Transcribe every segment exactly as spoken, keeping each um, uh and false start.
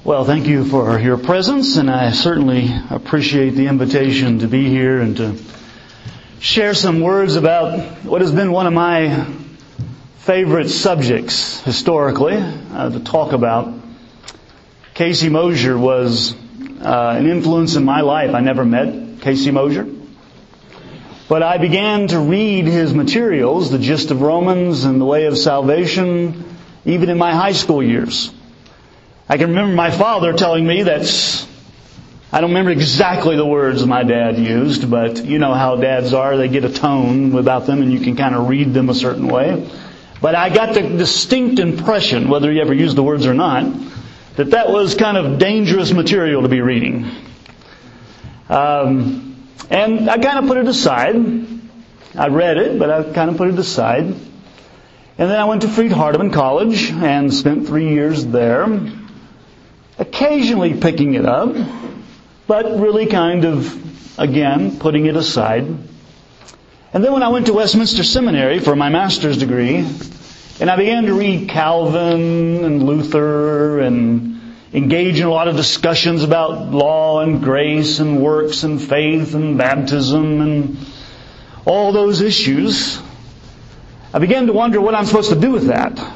Well, thank you for your presence, and I certainly appreciate the invitation to be here and to share some words about what has been one of my favorite subjects historically uh, to talk about. Casey Mosier was uh, an influence in my life. I never met Casey Mosier, but I began to read his materials, The Gist of Romans and The Way of Salvation, even in my high school years. I can remember my father telling me that, I don't remember exactly the words my dad used, but you know how dads are. They get a tone about them and you can kind of read them a certain way. But I got the distinct impression, whether he ever used the words or not, that that was kind of dangerous material to be reading. Um, and I kind of put it aside. I read it, but I kind of put it aside. And then I went to Freed-Hardeman College and spent three years there, occasionally picking it up, but really kind of, again, putting it aside. And then when I went to Westminster Seminary for my master's degree, and I began to read Calvin and Luther and engage in a lot of discussions about law and grace and works and faith and baptism and all those issues, I began to wonder what I'm supposed to do with that.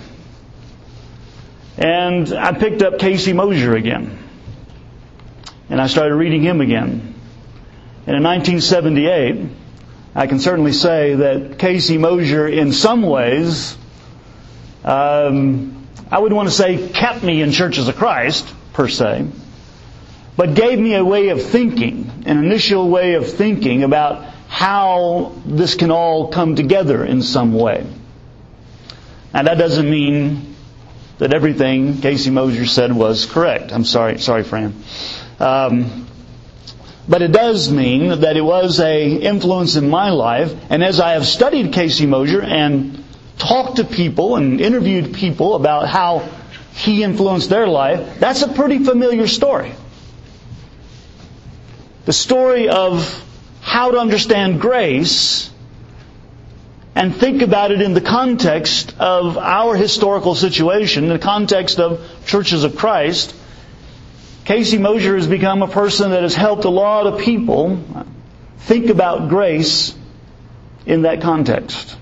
And I picked up Casey Mosier again. And I started reading him again. And in nineteen seventy-eight, I can certainly say that Casey Mosier, in some ways, um, I wouldn't want to say kept me in Churches of Christ, per se, but gave me a way of thinking, an initial way of thinking about how this can all come together in some way. Now that doesn't mean that everything Casey Mosier said was correct. I'm sorry, sorry, Fran. Um, but it does mean that it was a influence in my life. And as I have studied Casey Mosier and talked to people and interviewed people about how he influenced their life, that's a pretty familiar story. The story of how to understand grace and think about it in the context of our historical situation, in the context of Churches of Christ. Casey Mosier has become a person that has helped a lot of people think about grace in that context.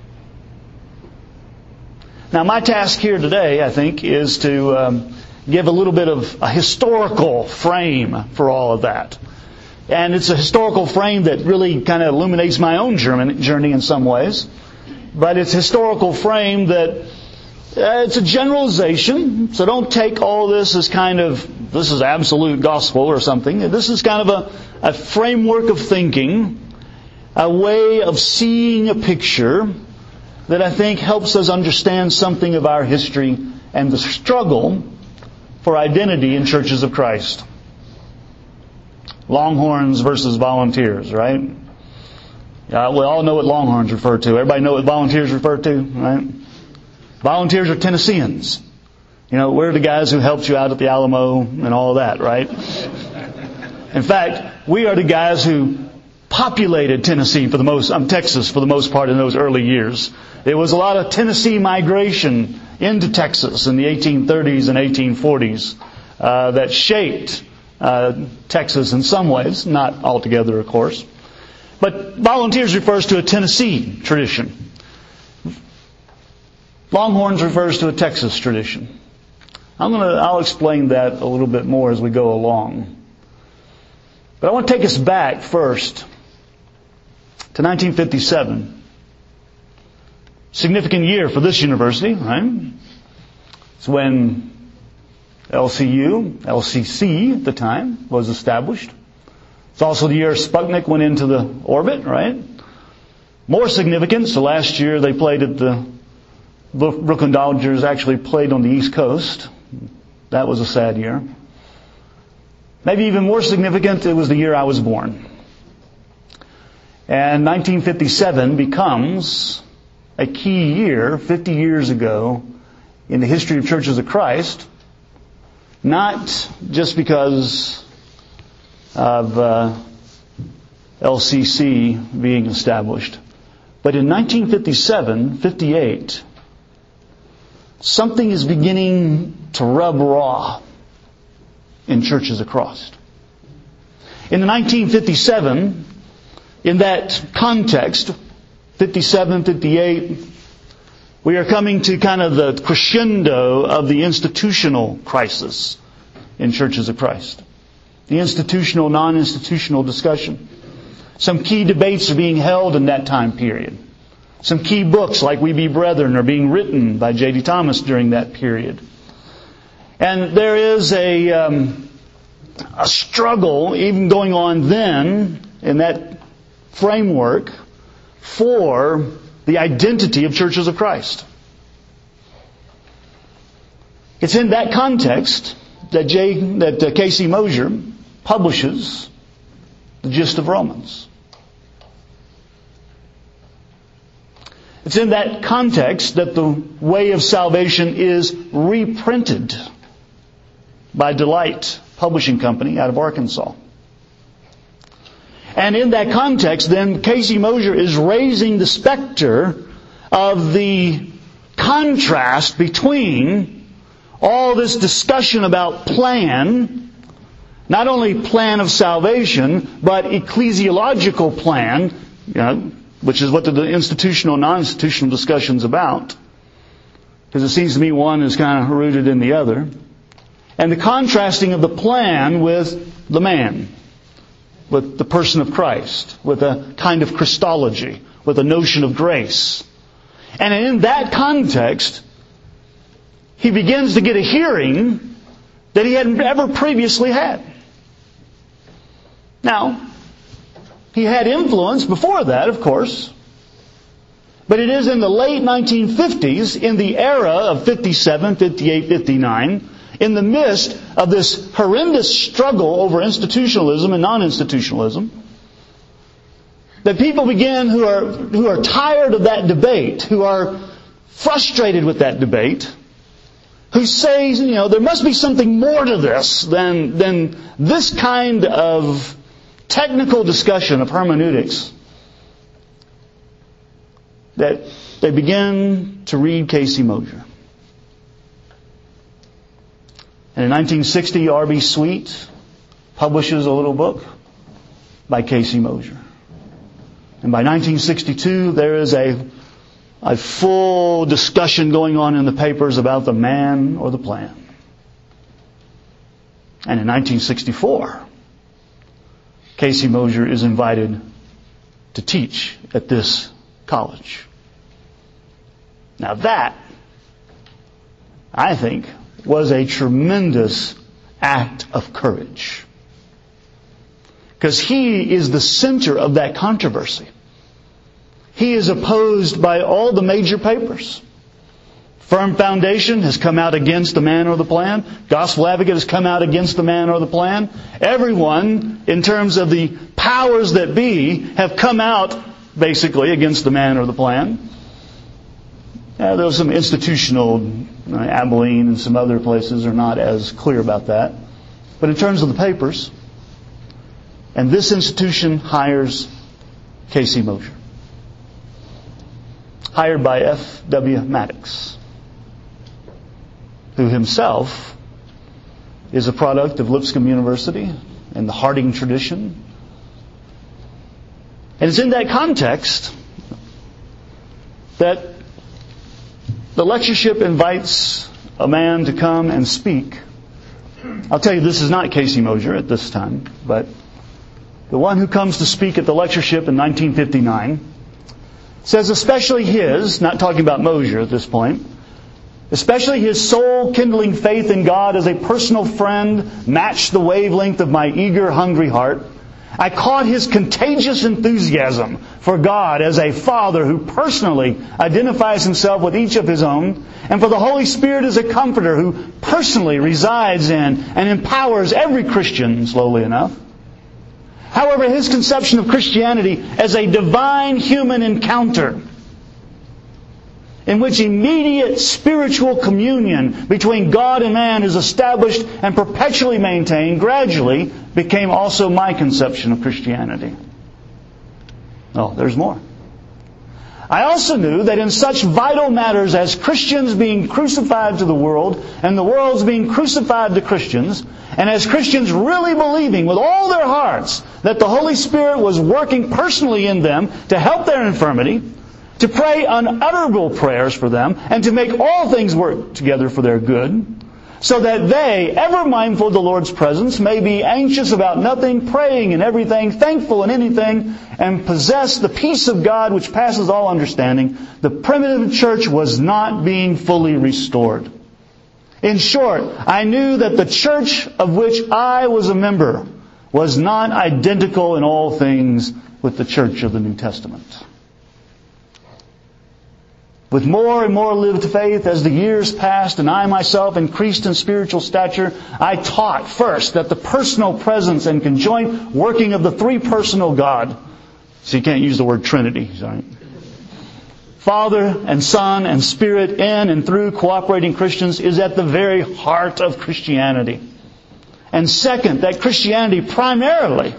Now, my task here today, I think, is to um, give a little bit of a historical frame for all of that. And it's a historical frame that really kind of illuminates my own journey in some ways. But it's a historical frame that uh, it's a generalization. So don't take all this as kind of, this is absolute gospel or something. This is kind of a, a framework of thinking, a way of seeing a picture that I think helps us understand something of our history and the struggle for identity in Churches of Christ. Longhorns versus volunteers, right? Uh, we all know what Longhorns refer to. Everybody know what volunteers refer to, right? Volunteers are Tennesseans. You know, we're the guys who helped you out at the Alamo and all of that, right? In fact, we are the guys who populated Tennessee for the most, um, Texas for the most part in those early years. There was a lot of Tennessee migration into Texas in the eighteen thirties and eighteen forties uh, that shaped uh, Texas in some ways, not altogether, of course. But volunteers refers to a Tennessee tradition. Longhorns refers to a Texas tradition. I'm gonna, I'll explain that a little bit more as we go along. But I want to take us back first to nineteen fifty-seven. Significant year for this university, right? It's when L C U, L C C at the time, was established. It's also the year Sputnik went into the orbit, right? More significant, so last year they played at the Brooklyn Dodgers actually played on the East Coast. That was a sad year. Maybe even more significant, it was the year I was born. And nineteen fifty-seven becomes a key year, fifty years ago, in the history of Churches of Christ. Not just because of uh, L C C being established. But in nineteen fifty-seven, fifty-eight, something is beginning to rub raw. in churches of Christ. In nineteen fifty-seven, in that context, fifty-seven, fifty-eight, we are coming to kind of the crescendo of the institutional crisis in churches of Christ. The institutional, non-institutional discussion. Some key debates are being held in that time period. Some key books like We Be Brethren are being written by J D Thomas during that period. And there is a, um, a struggle even going on then in that framework for the identity of churches of Christ. It's in that context that J, that uh, K C Mosier publishes the Gist of Romans. It's in that context that the Way of Salvation is reprinted by Delight Publishing Company out of Arkansas. And in that context, then, K C Mosier is raising the specter of the contrast between all this discussion about plan, not only plan of salvation, but ecclesiological plan, you know, which is what the institutional, non-institutional discussion's about. Because it seems to me one is kind of rooted in the other. And the contrasting of the plan with the man, with the person of Christ, with a kind of Christology, with a notion of grace. And in that context, he begins to get a hearing that he hadn't ever previously had. Now, he had influence before that, of course. But it is in the late nineteen fifties, in the era of fifty-seven, fifty-eight, fifty-nine, in the midst of this horrendous struggle over institutionalism and non-institutionalism, that people begin who are who are tired of that debate, who are frustrated with that debate, who say, you know, there must be something more to this than than this kind of technical discussion of hermeneutics, that they begin to read K C Mosier. And in nineteen sixty, R B Sweet publishes a little book by K C Mosier. And by nineteen sixty-two, there is a, a full discussion going on in the papers about the man or the plan. And in nineteen sixty-four, K C Mosier is invited to teach at this college. Now that, I think, was a tremendous act of courage. Because he is the center of that controversy. He is opposed by all the major papers. Firm Foundation has come out against the man or the plan. Gospel Advocate has come out against the man or the plan. Everyone, in terms of the powers that be, have come out basically against the man or the plan. Uh, there was some institutional, uh, Abilene and some other places are not as clear about that. But in terms of the papers, and this institution hires K C Mosier. Hired by F W Maddox, who himself is a product of Lipscomb University and the Harding tradition. And it's in that context that the lectureship invites a man to come and speak. I'll tell you, this is not K C Mosier at this time, but the one who comes to speak at the lectureship in nineteen fifty-nine says especially his, not talking about Mosier at this point, especially his soul-kindling faith in God as a personal friend matched the wavelength of my eager, hungry heart. I caught his contagious enthusiasm for God as a Father who personally identifies Himself with each of His own, and for the Holy Spirit as a Comforter who personally resides in and empowers every Christian, slowly enough. However, his conception of Christianity as a divine human encounter in which immediate spiritual communion between God and man is established and perpetually maintained, gradually became also my conception of Christianity. Oh, there's more. I also knew that in such vital matters as Christians being crucified to the world and the world's being crucified to Christians, and as Christians really believing with all their hearts that the Holy Spirit was working personally in them to help their infirmity, to pray unutterable prayers for them, and to make all things work together for their good, so that they, ever mindful of the Lord's presence, may be anxious about nothing, praying in everything, thankful in anything, and possess the peace of God which passes all understanding, the primitive church was not being fully restored. In short, I knew that the church of which I was a member was not identical in all things with the church of the New Testament. With more and more lived faith as the years passed and I myself increased in spiritual stature, I taught first that the personal presence and conjoint working of the three-personal God, so you can't use the word Trinity, sorry, Father and Son and Spirit in and through cooperating Christians is at the very heart of Christianity. And second, that Christianity primarily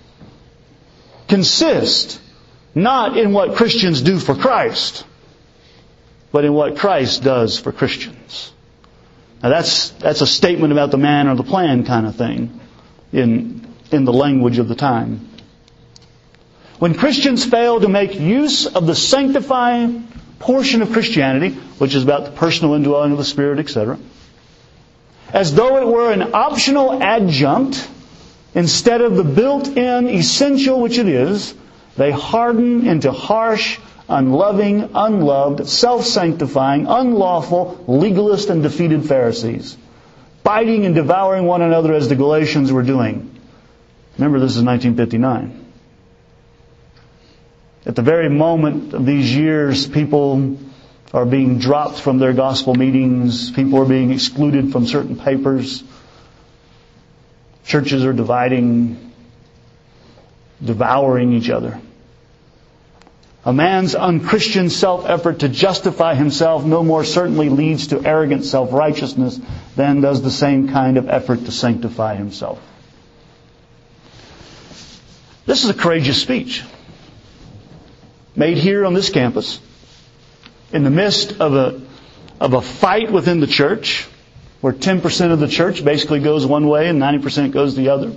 consists not in what Christians do for Christ, but in what Christ does for Christians. Now that's that's a statement about the man or the plan kind of thing in in the language of the time. When Christians fail to make use of the sanctifying portion of Christianity, which is about the personal indwelling of the Spirit, et cetera, as though it were an optional adjunct instead of the built-in essential which it is, they harden into harsh, unloving, unloved, self-sanctifying, unlawful, legalist and defeated Pharisees, biting and devouring one another as the Galatians were doing. Remember, this is nineteen fifty-nine. At the very moment of these years, people are being dropped from their gospel meetings. People are being excluded from certain papers. Churches are dividing, devouring each other. A man's unchristian self-effort to justify himself no more certainly leads to arrogant self-righteousness than does the same kind of effort to sanctify himself. This is a courageous speech, made here on this campus, in the midst of a of a fight within the church, where ten percent of the church basically goes one way and ninety percent goes the other.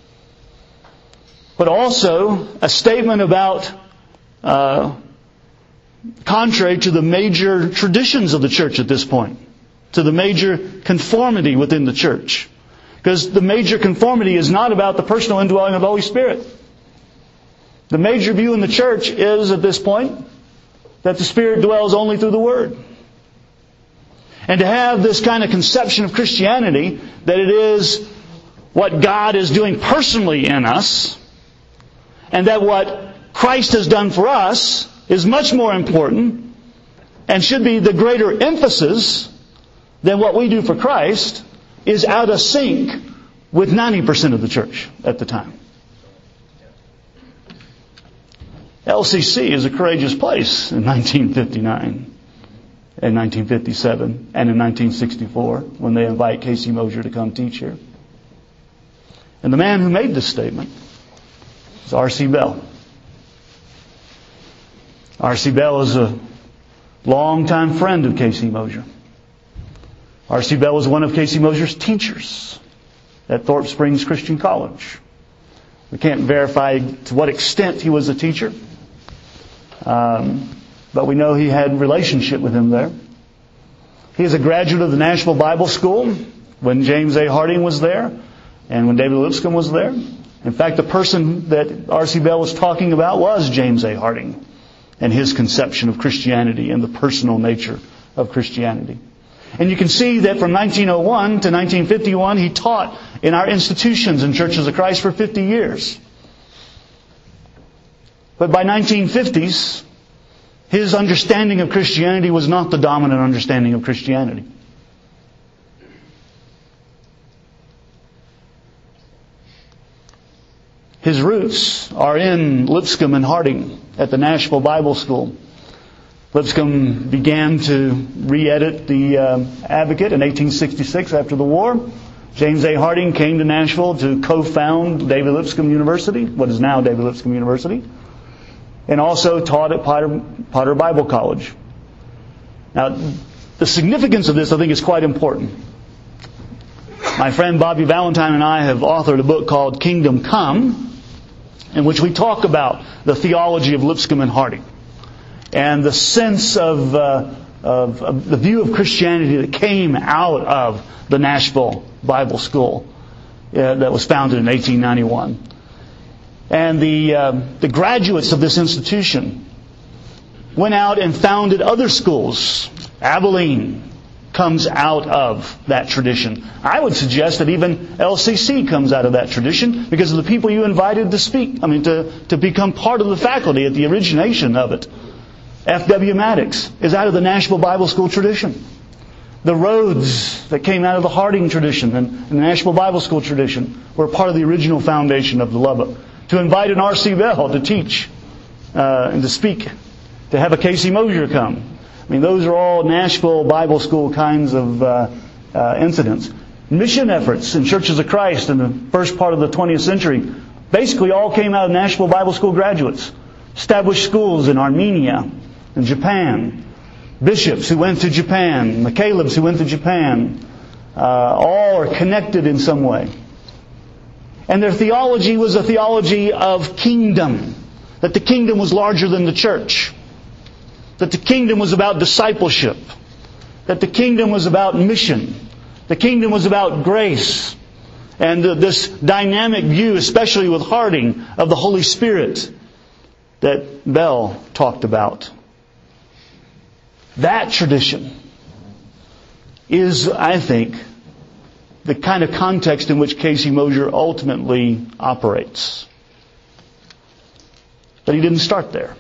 But also a statement about uh, contrary to the major traditions of the church at this point, to the major conformity within the church. Because the major conformity is not about the personal indwelling of the Holy Spirit. The major view in the church is, at this point, that the Spirit dwells only through the Word. And to have this kind of conception of Christianity, that it is what God is doing personally in us, and that what Christ has done for us is much more important, and should be the greater emphasis than what we do for Christ, is out of sync with ninety percent of the church at the time. L C C is a courageous place in nineteen fifty-nine, in nineteen fifty-seven, and in nineteen sixty-four, when they invite K C Mosier to come teach here. And the man who made this statement is R C Bell. R C Bell is a longtime friend of K C Mosier. R C Bell was one of K C Mosier's teachers at Thorpe Springs Christian College. We can't verify to what extent he was a teacher, um, but we know he had a relationship with him there. He is a graduate of the Nashville Bible School when James A. Harding was there and when David Lipscomb was there. In fact, the person that R C Bell was talking about was James A. Harding and his conception of Christianity and the personal nature of Christianity. And you can see that from nineteen oh one to nineteen fifty-one, he taught in our institutions and Churches of Christ for fifty years. But by nineteen fifties, his understanding of Christianity was not the dominant understanding of Christianity. His roots are in Lipscomb and Harding at the Nashville Bible School. Lipscomb began to re-edit the uh, Advocate in eighteen sixty-six after the war. James A. Harding came to Nashville to co-found David Lipscomb University, what is now David Lipscomb University. and also taught at Potter, Potter Bible College. Now, the significance of this, I think, is quite important. My friend Bobby Valentine and I have authored a book called Kingdom Come, in which we talk about the theology of Lipscomb and Harding and the sense of, uh, of, of the view of Christianity that came out of the Nashville Bible School uh, that was founded in eighteen ninety-one. And the uh, the graduates of this institution went out and founded other schools. Abilene comes out of that tradition. I would suggest that even L C C comes out of that tradition because of the people you invited to speak, I mean, to, to become part of the faculty at the origination of it. F W Maddox is out of the Nashville Bible School tradition. The Rhodes that came out of the Harding tradition and the Nashville Bible School tradition were part of the original foundation of the Lubbock. To invite an R C Bell to teach uh, and to speak, to have a Casey Mosier come. I mean, those are all Nashville Bible School kinds of uh, uh, incidents. Mission efforts in Churches of Christ in the first part of the twentieth century basically all came out of Nashville Bible School graduates. Established schools in Armenia and Japan. Bishops who went to Japan. McCalebs who went to Japan. Uh, all are connected in some way. And their theology was a theology of kingdom. That the kingdom was larger than the church. That the kingdom was about discipleship. That the kingdom was about mission. The kingdom was about grace. And uh, this dynamic view, especially with Harding, of the Holy Spirit that Bell talked about. That tradition is, I think, the kind of context in which Casey Mosier ultimately operates. But he didn't start there.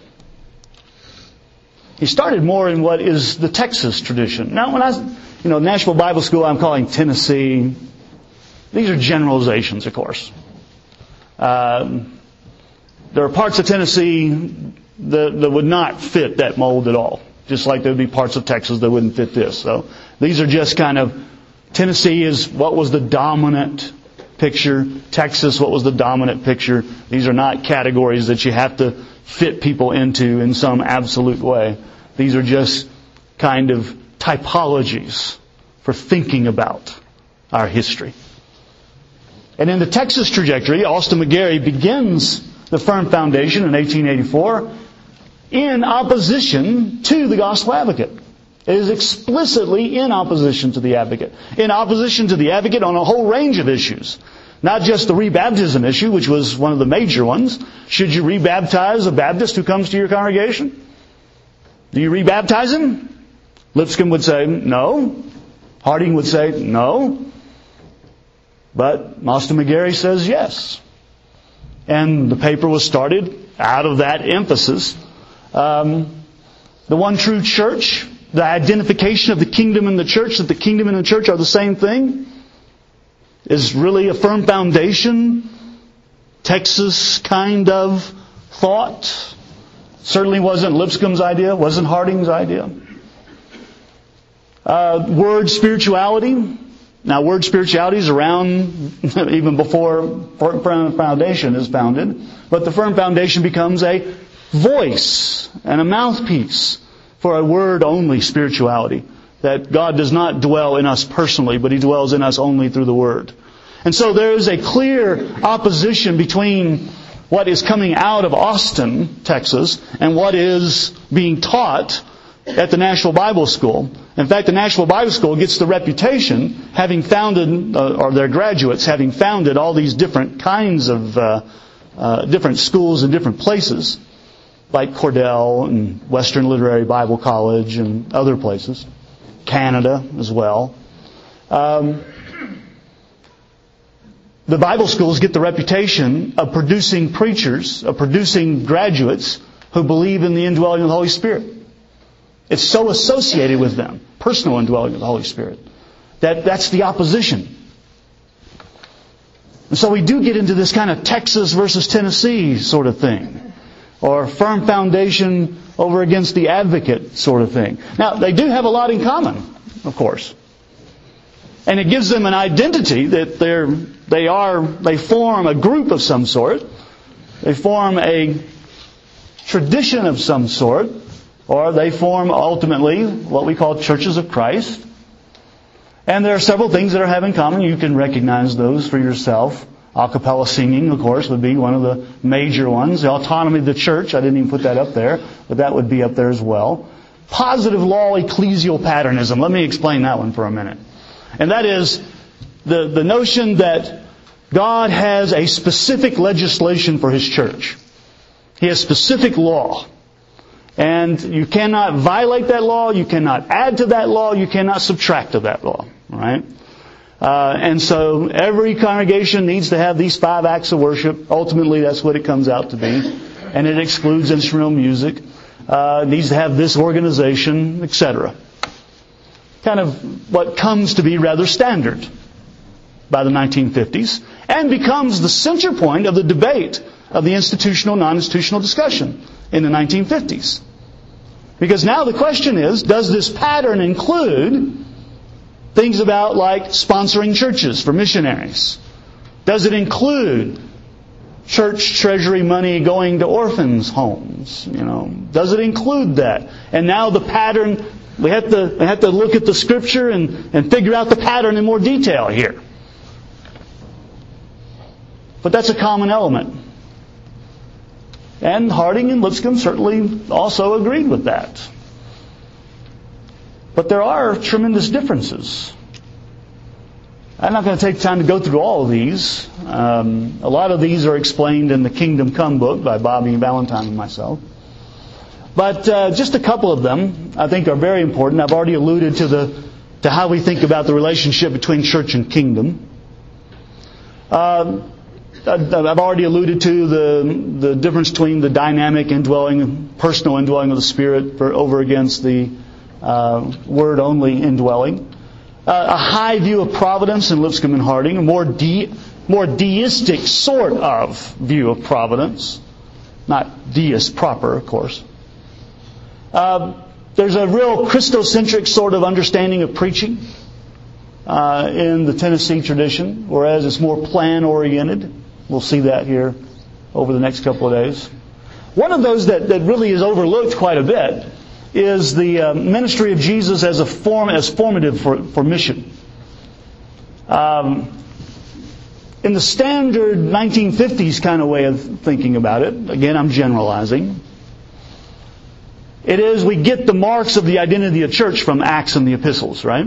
He started more in what is the Texas tradition. Now, when I, you know, Nashville Bible School, I'm calling Tennessee. These are generalizations, of course. Um, there are parts of Tennessee that, that would not fit that mold at all. Just like there would be parts of Texas that wouldn't fit this. So these are just kind of, Tennessee is what was the dominant picture. Texas, what was the dominant picture. These are not categories that you have to fit people into in some absolute way. These are just kind of typologies for thinking about our history. And in the Texas trajectory, Austin McGarry begins the firm foundation in eighteen eighty-four in opposition to the Gospel Advocate. It is explicitly in opposition to the Advocate. In opposition to the Advocate on a whole range of issues. Not just the rebaptism issue, which was one of the major ones. Should you rebaptize a Baptist who comes to your congregation? Do you rebaptize him? Lipscomb would say no. Harding would say no. But Austin McGarry says yes. And the paper was started out of that emphasis. Um, the one true church, the identification of the kingdom and the church, that the kingdom and the church are the same thing, is really a firm foundation, Texas kind of thought. Certainly wasn't Lipscomb's idea, wasn't Harding's idea. Uh, word spirituality. Now, word spirituality is around even before Firm Foundation is founded. But the Firm Foundation becomes a voice and a mouthpiece for a word-only spirituality. That God does not dwell in us personally, but He dwells in us only through the Word. And so there is a clear opposition between what is coming out of Austin, Texas, and what is being taught at the Nashville Bible School. In fact, the Nashville Bible School gets the reputation, having founded, uh, or their graduates, having founded all these different kinds of uh, uh, different schools in different places, like Cordell and Western Literary Bible College and other places. Canada as well. Um, the Bible schools get the reputation of producing preachers, of producing graduates who believe in the indwelling of the Holy Spirit. It's so associated with them, personal indwelling of the Holy Spirit, that that's the opposition. And so we do get into this kind of Texas versus Tennessee sort of thing. Or firm foundation over against the Advocate sort of thing. Now, they do have a lot in common, of course. And it gives them an identity that they're, they are, they form a group of some sort. They form a tradition of some sort, or they form ultimately what we call churches of Christ. And there are several things that are have in common. You can recognize those for yourself. A cappella singing, of course, would be one of the major ones. The autonomy of the church, I didn't even put that up there, but that would be up there as well. Positive law ecclesial patternism. Let me explain that one for a minute. And that is the, the notion that God has a specific legislation for His church. He has specific law. And you cannot violate that law, you cannot add to that law, you cannot subtract to that law. Right? Uh, and so every congregation needs to have these five acts of worship. Ultimately, that's what it comes out to be. And it excludes instrumental music. Uh, needs to have this organization, et cetera. Kind of what comes to be rather standard by the nineteen fifties. And becomes the center point of the debate of the institutional, non-institutional discussion in the nineteen fifties. Because now the question is, does this pattern include things about like sponsoring churches for missionaries? Does it include church treasury money going to orphans' homes? You know, does it include that? And now the pattern, we have to we have to look at the Scripture and, and figure out the pattern in more detail here. But that's a common element. And Harding and Lipscomb certainly also agreed with that. But there are tremendous differences. I'm not going to take time to go through all of these. Um, a lot of these are explained in the Kingdom Come book by Bobby Valentine and myself. But uh, just a couple of them I think are very important. I've already alluded to the to how we think about the relationship between church and kingdom. Uh, I've already alluded to the the difference between the dynamic indwelling, personal indwelling of the Spirit for, over against the uh, word-only indwelling. Uh, a high view of providence in Lipscomb and Harding, a more de, more deistic sort of view of providence, not deist proper, of course. Uh, there's a real Christocentric sort of understanding of preaching uh, in the Tennessee tradition, whereas it's more plan-oriented. We'll see that here over the next couple of days. One of those that, that really is overlooked quite a bit is the uh, ministry of Jesus as a form, as formative for, for mission. Um, in the standard nineteen fifties kind of way of thinking about it, again, I'm generalizing, it is we get the marks of the identity of church from Acts and the epistles, right?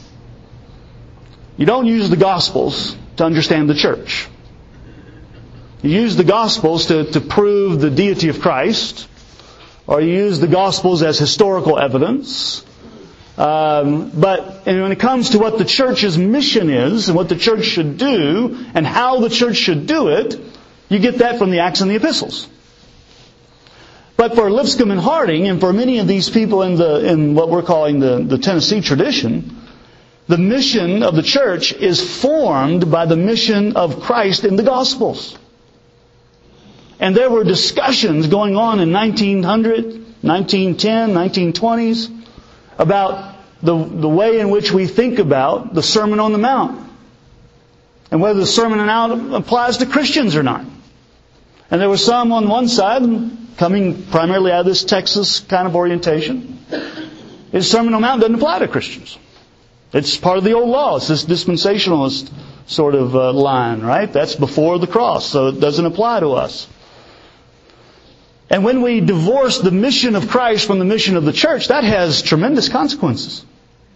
You don't use the Gospels to understand the church. You use the Gospels to, to prove the deity of Christ, or you use the Gospels as historical evidence. Um, but and when it comes to what the church's mission is, and what the church should do, and how the church should do it, you get that from the Acts and the epistles. But for Lipscomb and Harding, and for many of these people in the in what we're calling the, the Tennessee tradition, the mission of the church is formed by the mission of Christ in the Gospels. And there were discussions going on in nineteen hundred, nineteen ten, nineteen twenties about the, the way in which we think about the Sermon on the Mount. And whether the Sermon on the Mount applies to Christians or not. And there were some on one side, coming primarily out of this Texas kind of orientation, the Sermon on the Mount doesn't apply to Christians. It's part of the old law. It's this dispensationalist sort of uh, line, right? That's before the cross, so it doesn't apply to us. And when we divorce the mission of Christ from the mission of the church, that has tremendous consequences.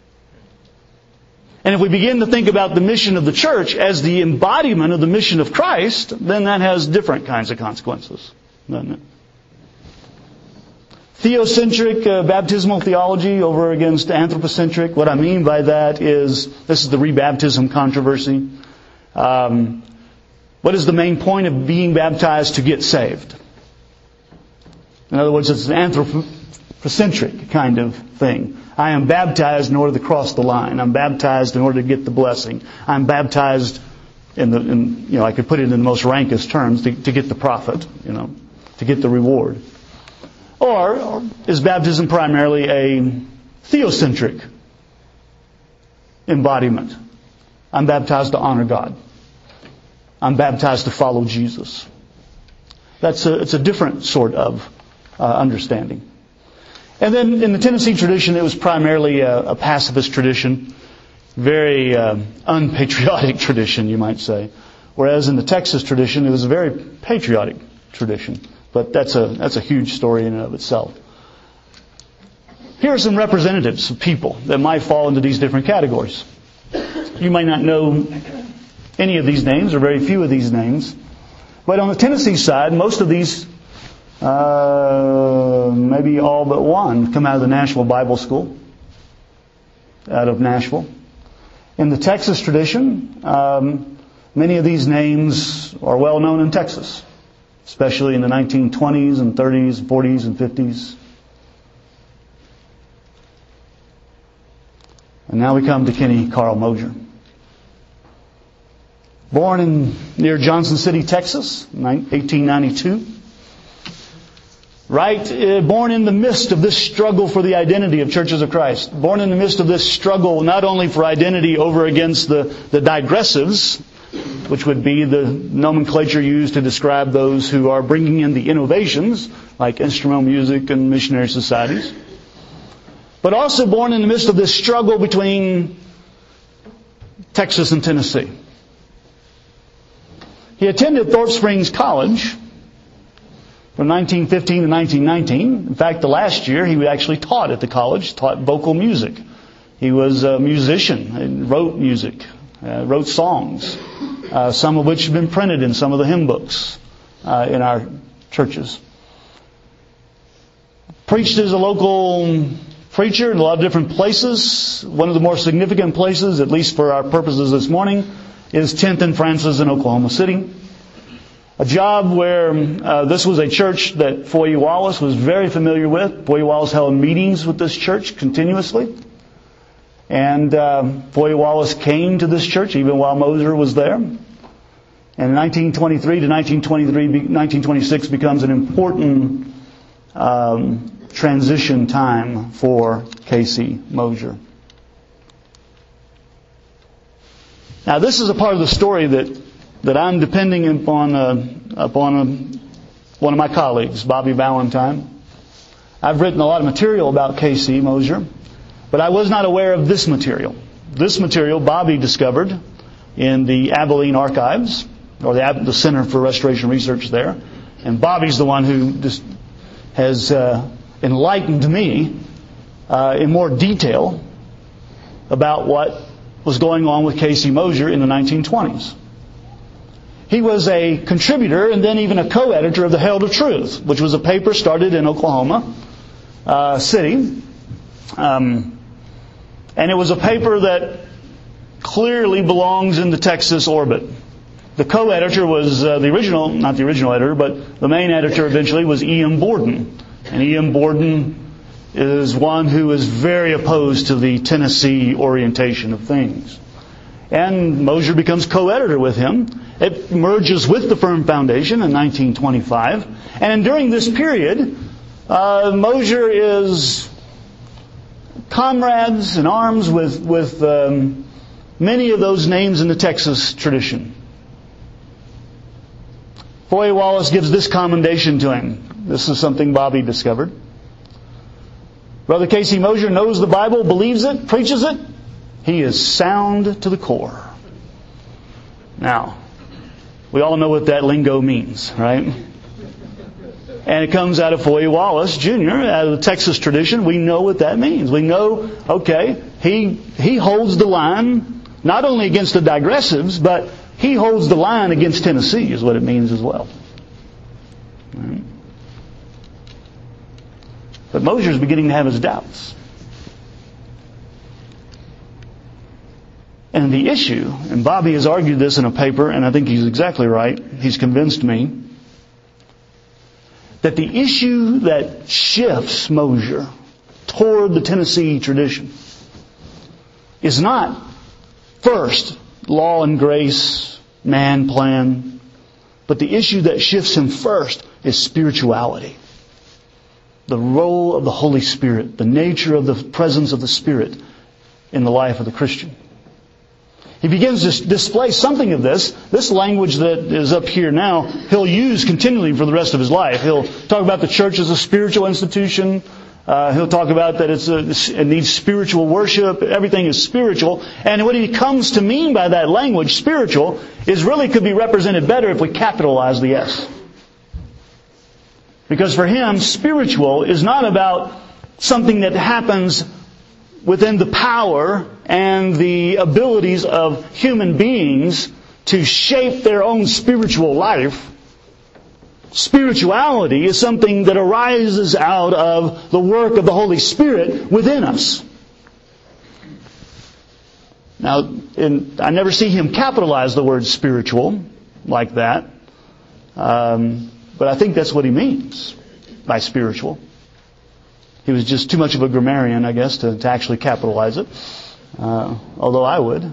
And if we begin to think about the mission of the church as the embodiment of the mission of Christ, then that has different kinds of consequences, doesn't it? Theocentric uh, baptismal theology over against anthropocentric. What I mean by that is, this is the rebaptism controversy. Um, what is the main point of being baptized? To get saved. In other words, it's an anthropocentric kind of thing. I am baptized in order to cross the line. I'm baptized in order to get the blessing. I'm baptized in the, in, you know, I could put it in the most rankest terms, to, to get the profit, you know, to get the reward. Or, or is baptism primarily a theocentric embodiment? I'm baptized to honor God. I'm baptized to follow Jesus. That's a, it's a different sort of uh, understanding. And then in the Tennessee tradition, it was primarily a, a pacifist tradition, very uh, unpatriotic tradition, you might say. Whereas in the Texas tradition, it was a very patriotic tradition. But that's a that's a huge story in and of itself. Here are some representatives of people that might fall into these different categories. You might not know any of these names or very few of these names. But on the Tennessee side, most of these, uh, maybe all but one, come out of the Nashville Bible School, out of Nashville. In the Texas tradition, um, many of these names are well known in Texas, especially in the nineteen twenties and thirties, forties and fifties. And now we come to Kenny Carl Mosier. Born in near Johnson City, Texas, eighteen ninety-two. Right, uh, born in the midst of this struggle for the identity of Churches of Christ. Born in the midst of this struggle not only for identity over against the, the digressives, which would be the nomenclature used to describe those who are bringing in the innovations, like instrumental music and missionary societies, but also born in the midst of this struggle between Texas and Tennessee. He attended Thorpe Springs College from nineteen fifteen to nineteen nineteen. In fact, the last year he actually taught at the college, taught vocal music. He was a musician and wrote music, uh, wrote songs, uh, some of which have been printed in some of the hymn books uh, in our churches. Preached as a local preacher in a lot of different places. One of the more significant places, at least for our purposes this morning, is tenth and Francis in Oklahoma City. A job where uh, this was a church that Foy Wallace was very familiar with. Foy Wallace held meetings with this church continuously. And uh, Foy Wallace came to this church even while Mosier was there. And nineteen twenty-three to nineteen twenty-three, nineteen twenty-six becomes an important um, transition time for K C Mosier. Now, this is a part of the story that, that I'm depending upon uh, upon a, one of my colleagues, Bobby Valentine. I've written a lot of material about K C Mosier, but I was not aware of this material. This material Bobby discovered in the Abilene Archives, or the, the Center for Restoration Research there. And Bobby's the one who just has uh, enlightened me uh, in more detail about what was going on with K C Mosier in the nineteen twenties. He was a contributor and then even a co-editor of the Herald of Truth, which was a paper started in Oklahoma uh, City. Um, and it was a paper that clearly belongs in the Texas orbit. The co-editor was uh, the original, not the original editor, but the main editor eventually was E M Borden. And E M Borden is one who is very opposed to the Tennessee orientation of things. And Mosier becomes co-editor with him. It merges with the Firm Foundation in nineteen twenty-five. And during this period, uh, Mosier is comrades in arms with, with um, many of those names in the Texas tradition. Foy Wallace gives this commendation to him. This is something Bobby discovered. Brother K C Mosier knows the Bible, believes it, preaches it. He is sound to the core. Now, we all know what that lingo means, right? And it comes out of Foy Wallace Junior, out of the Texas tradition. We know what that means. We know, okay, he he holds the line not only against the digressives, but he holds the line against Tennessee, is what it means as well. Right? But Mosier's beginning to have his doubts. And the issue, and Bobby has argued this in a paper, and I think he's exactly right, he's convinced me, that the issue that shifts Mosier toward the Tennessee tradition is not, first, law and grace, man plan, but the issue that shifts him first is spirituality. The role of the Holy Spirit, the nature of the presence of the Spirit in the life of the Christian. he begins to display something of this. This language that is up here now, he'll use continually for the rest of his life. He'll talk about the church as a spiritual institution. Uh, he'll talk about that it's a, it needs spiritual worship. Everything is spiritual. And what he comes to mean by that language, spiritual, is really could be represented better if we capitalize the S. Because for him, spiritual is not about something that happens within the power and the abilities of human beings to shape their own spiritual life. Spirituality is something that arises out of the work of the Holy Spirit within us. Now, in, I never see him capitalize the word spiritual like that. Um, but I think that's what he means by spiritual. He was just too much of a grammarian, I guess, to, to actually capitalize it. Uh, although I would.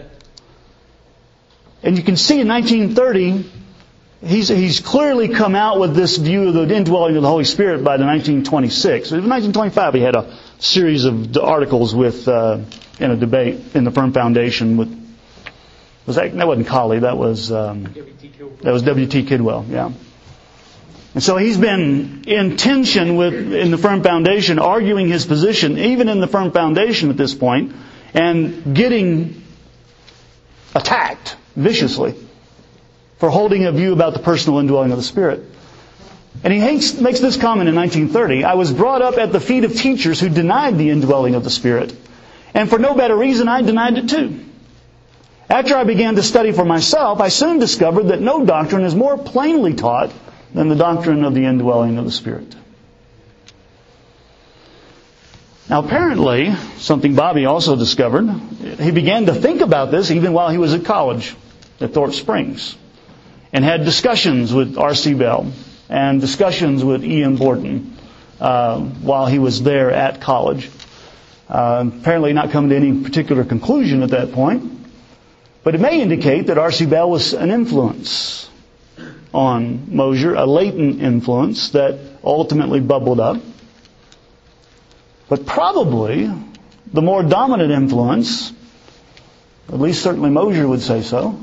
And you can see in nineteen thirty, he's, he's clearly come out with this view of the indwelling of the Holy Spirit by the nineteen twenty-six. In nineteen twenty-five, he had a series of articles with uh, in a debate in the Firm Foundation with. Was that that wasn't Colley? That was um, that was W T Kidwell. Yeah. And so he's been in tension with in the Firm Foundation, arguing his position, even in the Firm Foundation at this point, and getting attacked viciously for holding a view about the personal indwelling of the Spirit. And he hates, makes this comment in nineteen thirty, I was brought up at the feet of teachers who denied the indwelling of the Spirit. And for no better reason, I denied it too. After I began to study for myself, I soon discovered that no doctrine is more plainly taught than the doctrine of the indwelling of the Spirit. Now apparently, something Bobby also discovered, he began to think about this even while he was at college at Thorpe Springs, and had discussions with R C Bell and discussions with Ian Borton uh, while he was there at college. Uh, apparently not coming to any particular conclusion at that point, but it may indicate that R C Bell was an influence on Mosier, a latent influence that ultimately bubbled up. But probably the more dominant influence, at least certainly Mosier would say so,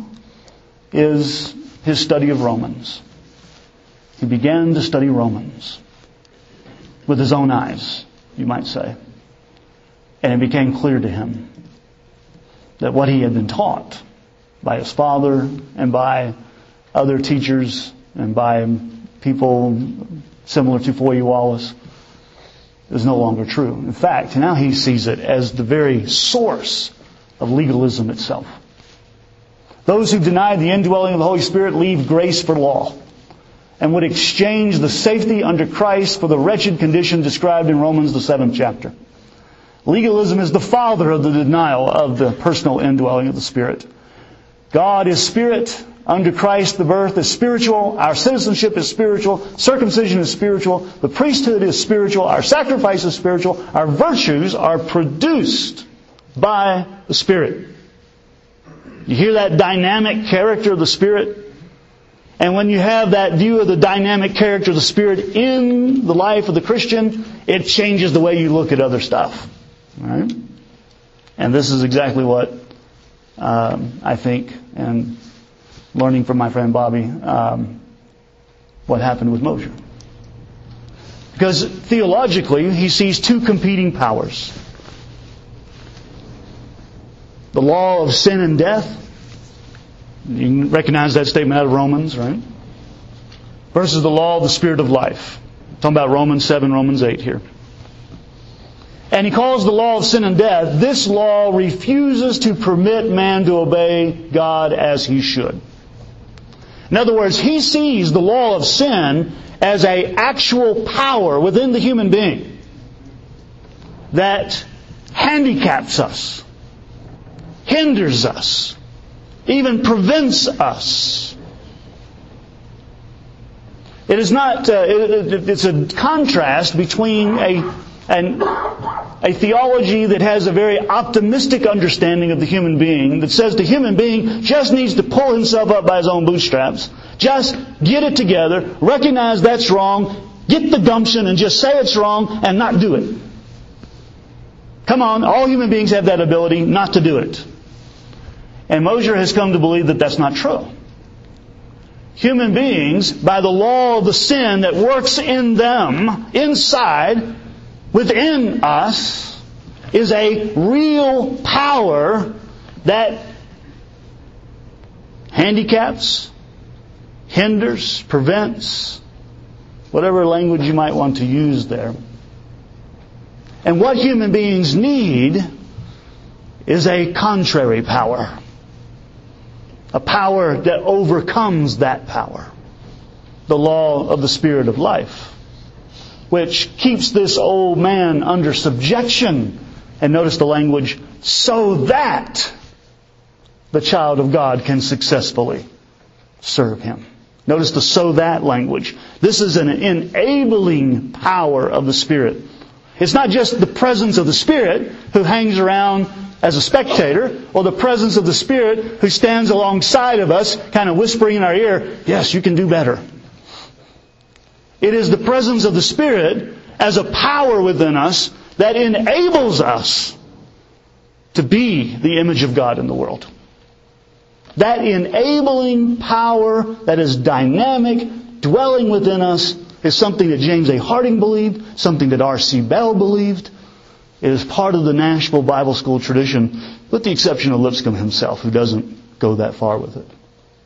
is his study of Romans. He began to study Romans with his own eyes, you might say. And it became clear to him that what he had been taught by his father and by other teachers and by people similar to Foye Wallace is no longer true. In fact, now he sees it as the very source of legalism itself. Those who deny the indwelling of the Holy Spirit leave grace for law and would exchange the safety under Christ for the wretched condition described in Romans, the seventh chapter. Legalism is the father of the denial of the personal indwelling of the Spirit. God is Spirit. Under Christ, the birth is spiritual. Our citizenship is spiritual. Circumcision is spiritual. The priesthood is spiritual. Our sacrifice is spiritual. Our virtues are produced by the Spirit. You hear that dynamic character of the Spirit? And when you have that view of the dynamic character of the Spirit in the life of the Christian, it changes the way you look at other stuff. All right? And this is exactly what um, I think, and learning from my friend Bobby, um, what happened with Mosier. Because theologically, he sees two competing powers. The law of sin and death. You can recognize that statement out of Romans, right? Versus the law of the Spirit of life. I'm talking about Romans seven, Romans eight here. And he calls the law of sin and death, this law refuses to permit man to obey God as he should. In other words, he sees the law of sin as an actual power within the human being that handicaps us, hinders us, even prevents us. It is not. Uh, it, it's a contrast between a an, a theology that has a very optimistic understanding of the human being, that says the human being just needs to pull himself up by his own bootstraps, just get it together, recognize that's wrong, get the gumption and just say it's wrong and not do it. Come on, all human beings have that ability not to do it. And Mosier has come to believe that that's not true. Human beings, by the law of the sin that works in them, inside, within us, is a real power that handicaps, hinders, prevents, whatever language you might want to use there. And what human beings need is a contrary power. A power that overcomes that power. The law of the Spirit of life. Which keeps this old man under subjection. And notice the language, so that the child of God can successfully serve Him. Notice the so that language. This is an enabling power of the Spirit. It's not just the presence of the Spirit who hangs around as a spectator, or the presence of the Spirit who stands alongside of us, kind of whispering in our ear, yes, you can do better. It is the presence of the Spirit as a power within us that enables us to be the image of God in the world. That enabling power that is dynamic, dwelling within us, is something that James A. Harding believed, something that R C Bell believed. It is part of the Nashville Bible School tradition, with the exception of Lipscomb himself, who doesn't go that far with it.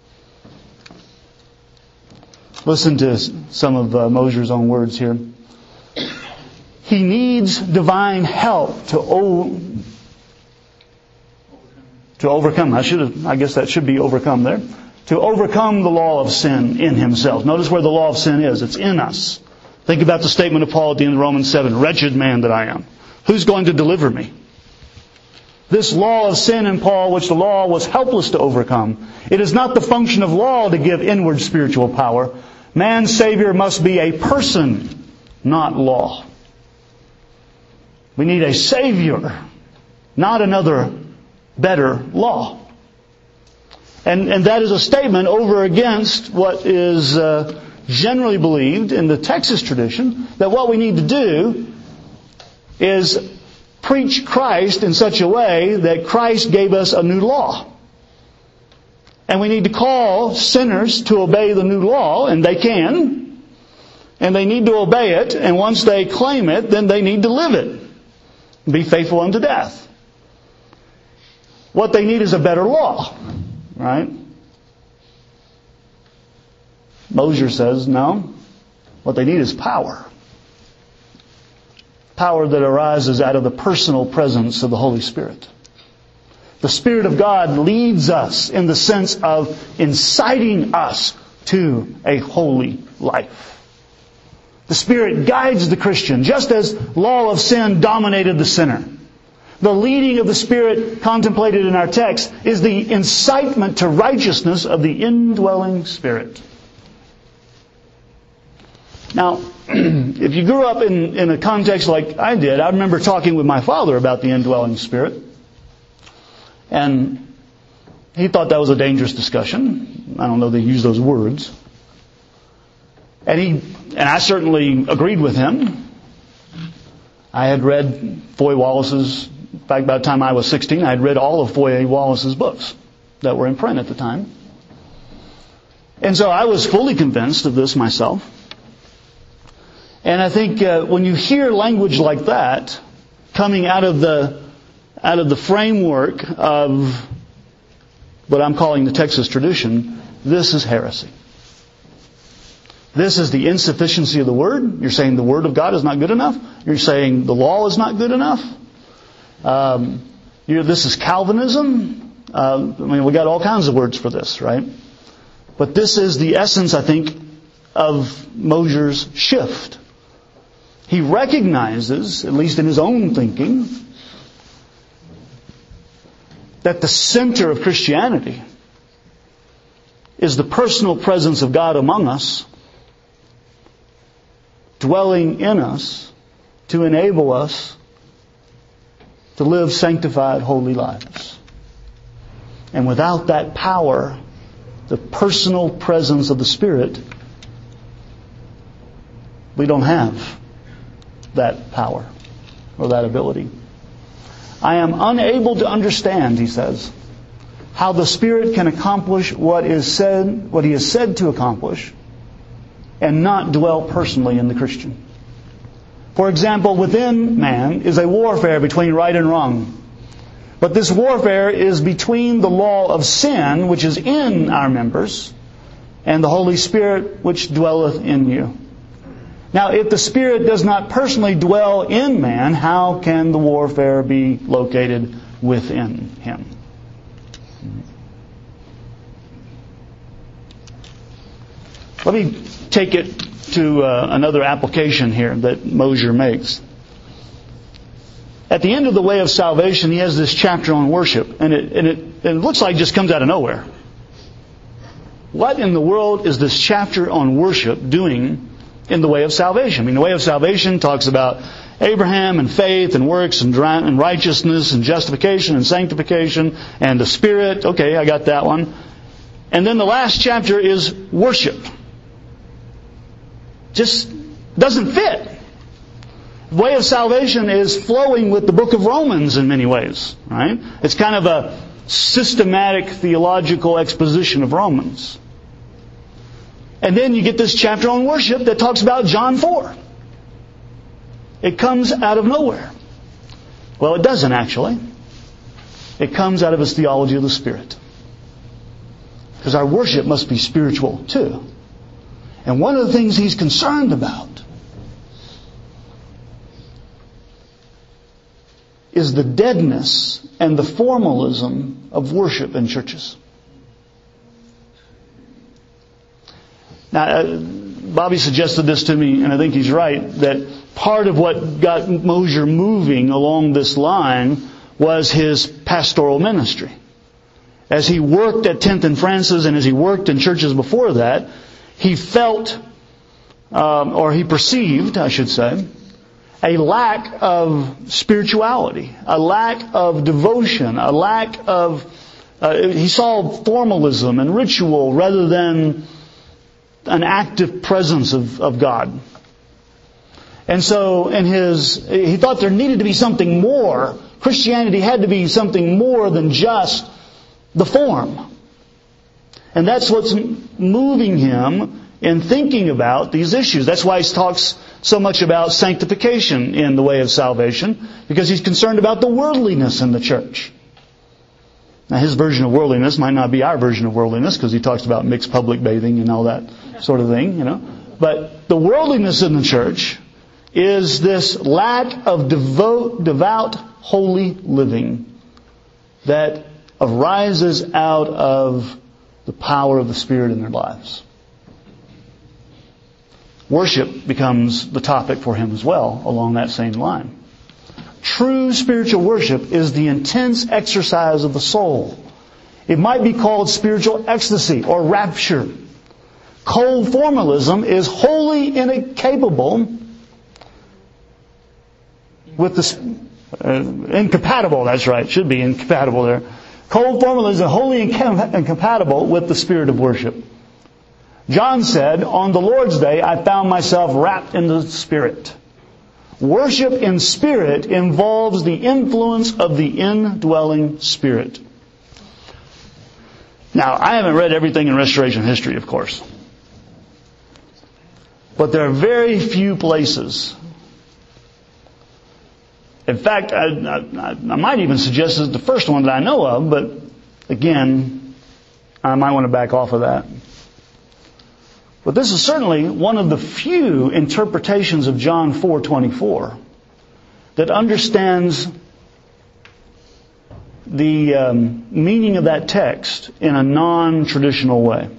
Listen to some of uh, Mosier's own words here. He needs divine help to o- to overcome. I should have, I guess that should be overcome there. To overcome the law of sin in himself. Notice where the law of sin is. It's in us. Think about the statement of Paul at the end of Romans seven. Wretched man that I am. Who's going to deliver me? This law of sin in Paul, which the law was helpless to overcome. It is not the function of law to give inward spiritual power. Man's Savior must be a person, not law. We need a Savior, not another better law. And, and that is a statement over against what is uh, generally believed in the Texas tradition, that what we need to do is preach Christ in such a way that Christ gave us a new law. And we need to call sinners to obey the new law, and they can. And they need to obey it, and once they claim it, then they need to live it. Be faithful unto death. What they need is a better law. Right? Mosier says, no. What they need is power. Power that arises out of the personal presence of the Holy Spirit. The Spirit of God leads us in the sense of inciting us to a holy life. The Spirit guides the Christian, just as law of sin dominated the sinner. The leading of the Spirit contemplated in our text is the incitement to righteousness of the indwelling Spirit. Now, if you grew up in, in a context like I did, I remember talking with my father about the indwelling Spirit. And he thought that was a dangerous discussion. I don't know they use those words. And he, and I certainly agreed with him. I had read Foy Wallace's, in fact, by the time I was sixteen, I had read all of Foy Wallace's books that were in print at the time. And so I was fully convinced of this myself. And I think uh, when you hear language like that coming out of the out of the framework of what I'm calling the Texas tradition, this is heresy. This is the insufficiency of the Word. You're saying the Word of God is not good enough. You're saying the law is not good enough. Um, you're, this is Calvinism. Uh, I mean, we got all kinds of words for this, right? But this is the essence, I think, of Mosier's shift. He recognizes, at least in his own thinking, that the center of Christianity is the personal presence of God among us, dwelling in us to enable us to live sanctified, holy lives. And without that power, the personal presence of the Spirit, we don't have that power or that ability. I am unable to understand, he says, how the Spirit can accomplish what is said, what He is said to accomplish, and not dwell personally in the Christian. For example, within man is a warfare between right and wrong. But this warfare is between the law of sin, which is in our members, and the Holy Spirit, which dwelleth in you. Now, if the Spirit does not personally dwell in man, how can the warfare be located within him? Let me take it to uh, another application here that Mosier makes. At the end of the Way of Salvation, he has this chapter on worship, and it, and it, and it looks like it just comes out of nowhere. What in the world is this chapter on worship doing in the Way of Salvation? I mean, the Way of Salvation talks about Abraham and faith and works and righteousness and justification and sanctification and the Spirit. Okay, I got that one. And then the last chapter is worship. Just doesn't fit. The Way of Salvation is flowing with the book of Romans in many ways, right? It's kind of a systematic theological exposition of Romans. And then you get this chapter on worship that talks about John four. It comes out of nowhere. Well, it doesn't actually. It comes out of his theology of the Spirit. Because our worship must be spiritual too. And one of the things he's concerned about is the deadness and the formalism of worship in churches. Now, uh, Bobby suggested this to me, and I think he's right, that part of what got Mosier moving along this line was his pastoral ministry. As he worked at tenth and Francis and as he worked in churches before that, he felt, um, or he perceived, I should say, a lack of spirituality, a lack of devotion, a lack of, uh, he saw formalism and ritual rather than an active presence of, of God. And so in his, he thought there needed to be something more. Christianity had to be something more than just the form. And that's what's moving him in thinking about these issues. That's why he talks so much about sanctification in the Way of Salvation, because he's concerned about the worldliness in the church. Now, his version of worldliness might not be our version of worldliness, because he talks about mixed public bathing and all that sort of thing, you know. But the worldliness in the church is this lack of devout, devout, holy living that arises out of the power of the Spirit in their lives. Worship becomes the topic for him as well, along that same line. True spiritual worship is the intense exercise of the soul. It might be called spiritual ecstasy or rapture. Cold formalism is wholly incapable with the uh, incompatible. That's right, should be incompatible there. Cold formalism is wholly incompatible with the spirit of worship. John said, "On the Lord's day, I found myself wrapped in the Spirit." Worship in spirit involves the influence of the indwelling Spirit. Now, I haven't read everything in Restoration history, of course. But there are very few places. In fact, I, I, I might even suggest it's the first one that I know of, but again, I might want to back off of that. But this is certainly one of the few interpretations of John four twenty-four that understands the um, meaning of that text in a non-traditional way.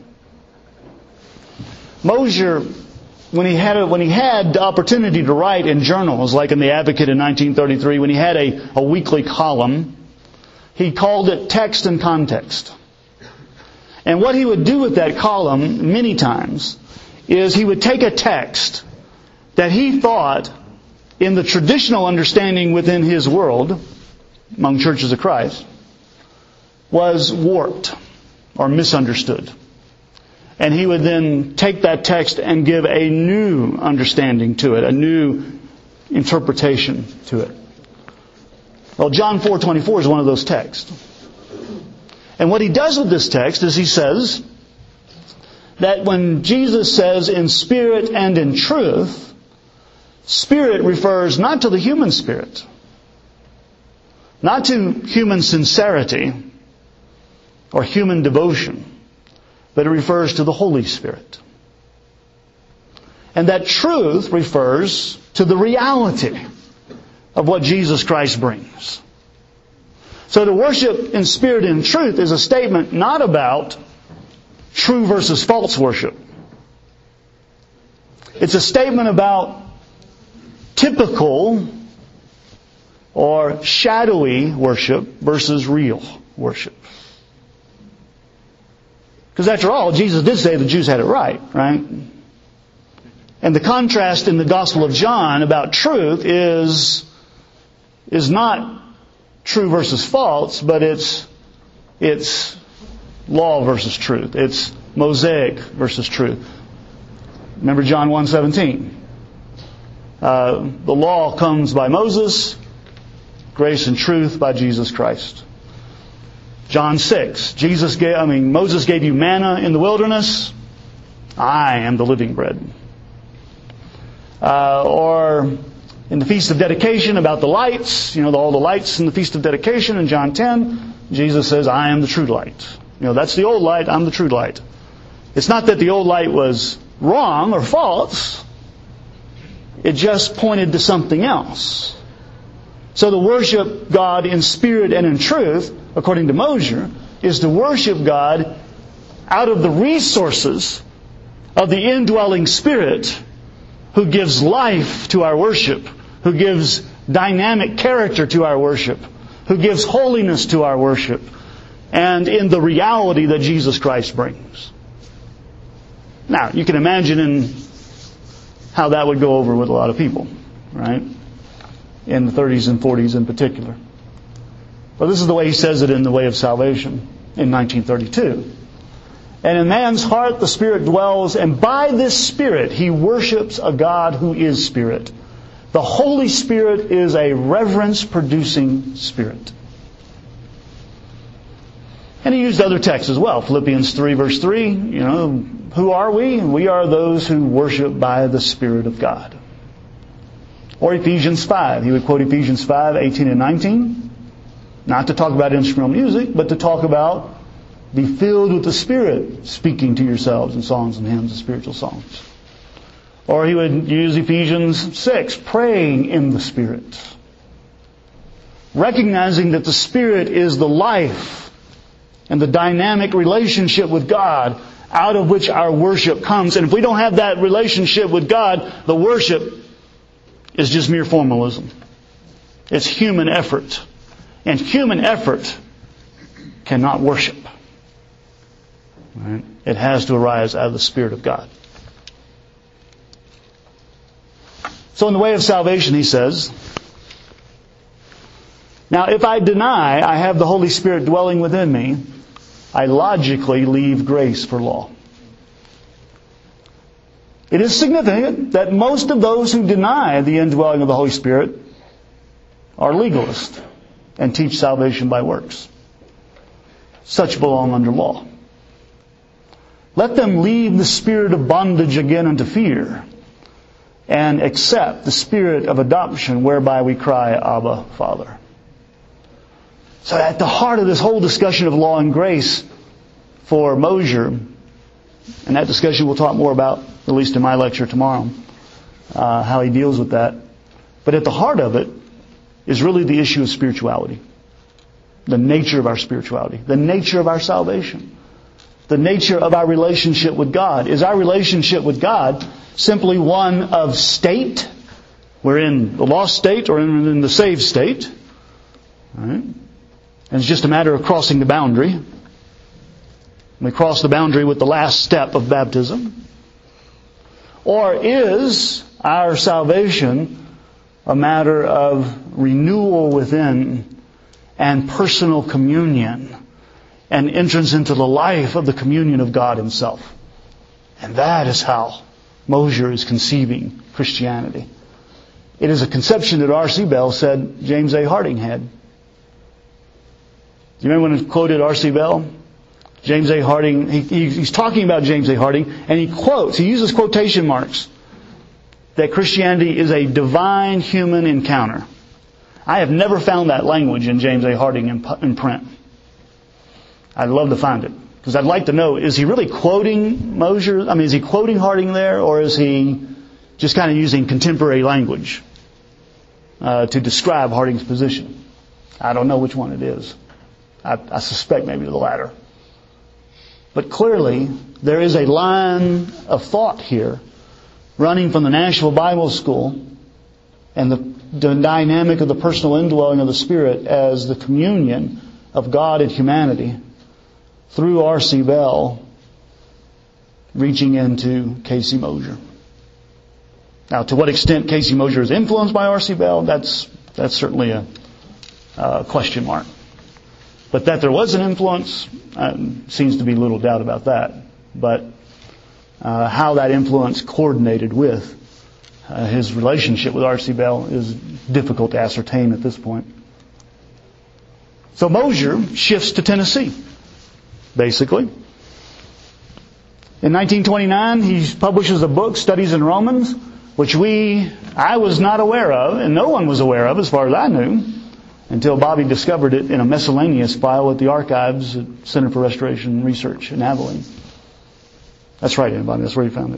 Mosier, when he had a, when he had the opportunity to write in journals, like in the Advocate in nineteen thirty-three, when he had a, a weekly column, he called it Text and Context. And what he would do with that column many times is he would take a text that he thought, in the traditional understanding within his world, among churches of Christ, was warped or misunderstood. And he would then take that text and give a new understanding to it, a new interpretation to it. Well, John four twenty-four is one of those texts. And what he does with this text is he says that when Jesus says in spirit and in truth, spirit refers not to the human spirit, not to human sincerity or human devotion, but it refers to the Holy Spirit. And that truth refers to the reality of what Jesus Christ brings. So to worship in spirit and truth is a statement not about true versus false worship. It's a statement about typical or shadowy worship versus real worship. Because after all, Jesus did say the Jews had it right, right? And the contrast in the Gospel of John about truth is, is not true versus false, but it's, it's law versus truth. It's Mosaic versus truth. Remember John one seventeen. Uh, the law comes by Moses, grace and truth by Jesus Christ. John six. Jesus gave, I mean, Moses gave you manna in the wilderness. I am the living bread. Uh, or in the Feast of Dedication about the lights, you know, all the lights in the Feast of Dedication in John ten, Jesus says, I am the true light. You know, that's the old light, I'm the true light. It's not that the old light was wrong or false. It just pointed to something else. So to worship God in spirit and in truth, according to Mosier, is to worship God out of the resources of the indwelling Spirit who gives life to our worship, who gives dynamic character to our worship, who gives holiness to our worship, and in the reality that Jesus Christ brings. Now, you can imagine in how that would go over with a lot of people, right? In the thirties and forties in particular. But this is the way he says it in The Way of Salvation in nineteen thirty-two. And in man's heart the Spirit dwells, and by this Spirit he worships a God who is Spirit. The Holy Spirit is a reverence-producing Spirit. And he used other texts as well. Philippians three verse three, you know, who are we? We are those who worship by the Spirit of God. Or Ephesians five. He would quote Ephesians five, eighteen and nineteen. Not to talk about instrumental music, but to talk about be filled with the Spirit, speaking to yourselves in songs and hymns and spiritual songs. Or he would use Ephesians six, praying in the Spirit. Recognizing that the Spirit is the life and the dynamic relationship with God out of which our worship comes. And if we don't have that relationship with God, the worship is just mere formalism. It's human effort. And human effort cannot worship. Right? It has to arise out of the Spirit of God. So in The Way of Salvation, he says, now if I deny I have the Holy Spirit dwelling within me, I logically leave grace for law. It is significant that most of those who deny the indwelling of the Holy Spirit are legalists and teach salvation by works. Such belong under law. Let them leave the spirit of bondage again unto fear and accept the spirit of adoption whereby we cry, Abba, Father. So at the heart of this whole discussion of law and grace for Mosier, and that discussion we'll talk more about, at least in my lecture tomorrow, uh, how he deals with that. But at the heart of it is really the issue of spirituality. The nature of our spirituality. The nature of our salvation. The nature of our relationship with God. Is our relationship with God simply one of state? We're in the lost state or in the saved state. All right? And it's just a matter of crossing the boundary. We cross the boundary with the last step of baptism. Or is our salvation a matter of renewal within and personal communion and entrance into the life of the communion of God Himself? And that is how Mosier is conceiving Christianity. It is a conception that R C Bell said James A. Harding had. Do you remember when he quoted R C Bell? James A. Harding, he, he's talking about James A. Harding, and he quotes, he uses quotation marks, that Christianity is a divine human encounter. I have never found that language in James A. Harding in, in print. I'd love to find it. Because I'd like to know, is he really quoting Mosier? I mean, is he quoting Harding there, or is he just kind of using contemporary language uh, to describe Harding's position? I don't know which one it is. I, I suspect maybe the latter. But clearly, there is a line of thought here running from the Nashville Bible School and the, the dynamic of the personal indwelling of the Spirit as the communion of God and humanity through R C Bell reaching into K C Mosier. Now, to what extent K C Mosier is influenced by R C Bell, that's that's certainly a, a question mark. But that there was an influence, uh, seems to be little doubt about that. But uh, how that influence coordinated with uh, his relationship with R C Bell is difficult to ascertain at this point. So Mosier shifts to Tennessee, basically. In nineteen twenty-nine, he publishes a book, Studies in Romans, which we, I was not aware of, and no one was aware of as far as I knew, until Bobby discovered it in a miscellaneous file at the archives at Center for Restoration and Research in Abilene. That's right, anybody. That's where he found it.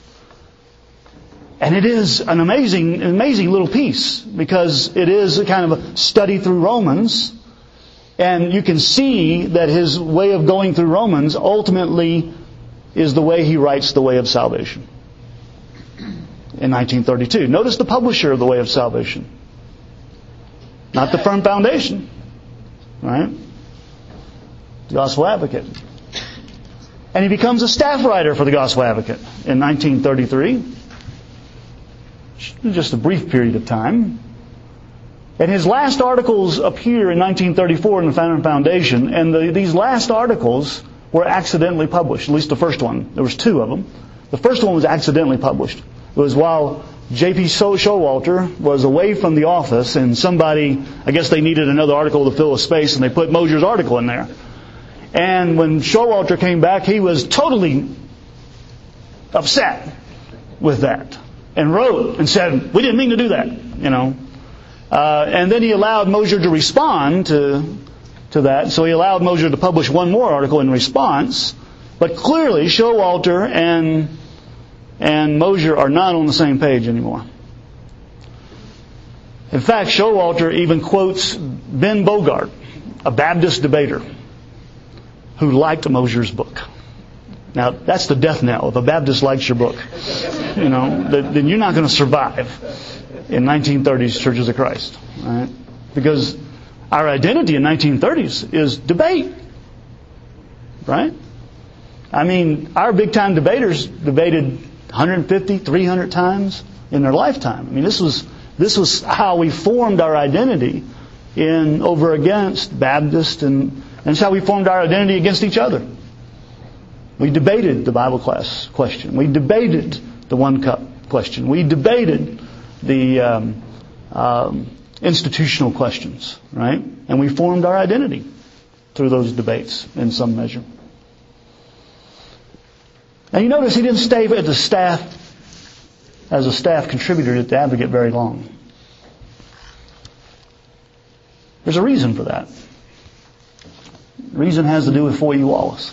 And it is an amazing, amazing little piece, because it is a kind of a study through Romans, and you can see that his way of going through Romans ultimately is the way he writes The Way of Salvation in nineteen thirty-two. Notice the publisher of The Way of Salvation. Not the Firm Foundation, right? The Gospel Advocate. And he becomes a staff writer for the Gospel Advocate in nineteen thirty-three. Just a brief period of time. And his last articles appear in nineteen thirty-four in the Firm Foundation, and the, these last articles were accidentally published, at least the first one. There was two of them. The first one was accidentally published. It was while J P Showalter was away from the office, and somebody, I guess they needed another article to fill a space, and they put Mosier's article in there. And when Showalter came back, he was totally upset with that, and wrote and said, "We didn't mean to do that," you know. Uh, and then he allowed Mosier to respond to to that. So he allowed Mosier to publish one more article in response. But clearly, Showalter and and Mosier are not on the same page anymore. In fact, Showalter even quotes Ben Bogart, a Baptist debater, who liked Mosier's book. Now, that's the death knell. If a Baptist likes your book, you know, then you're not going to survive in nineteen thirties Churches of Christ, right? Because our identity in nineteen thirties is debate, right? I mean, our big-time debaters debated one hundred fifty, three hundred times in their lifetime. I mean, this was this was how we formed our identity in over against Baptist, and, and it's how we formed our identity against each other. We debated the Bible class question. We debated the one cup question. We debated the um, um, institutional questions, right? And we formed our identity through those debates in some measure. Now you notice he didn't stay at the staff as a staff contributor at the Advocate very long. There's a reason for that. The reason has to do with Foy Wallace.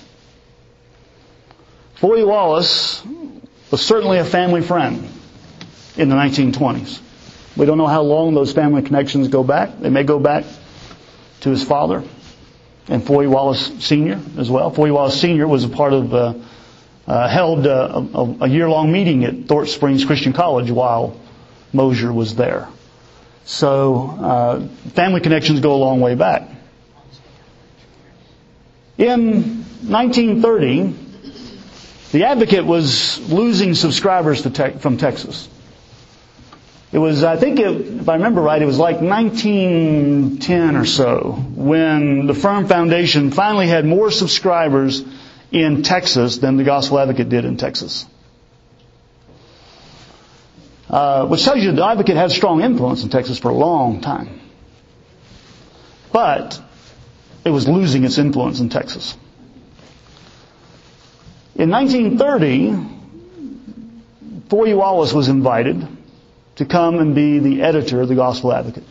Foy Wallace was certainly a family friend in the nineteen twenties. We don't know how long those family connections go back. They may go back to his father and Foy Wallace Senior as well. Foy Wallace Senior was a part of, uh, uh, held uh, a, a year-long meeting at Thorpe Springs Christian College while Mosier was there. So uh, family connections go a long way back. In nineteen thirty, the Advocate was losing subscribers to te- from Texas. It was, I think, it, if I remember right, it was like nineteen ten or so when the Firm Foundation finally had more subscribers in Texas than the Gospel Advocate did in Texas. Uh, which tells you the Advocate had strong influence in Texas for a long time. But it was losing its influence in Texas. In nineteen thirty, Foy Wallace was invited to come and be the editor of the Gospel Advocate.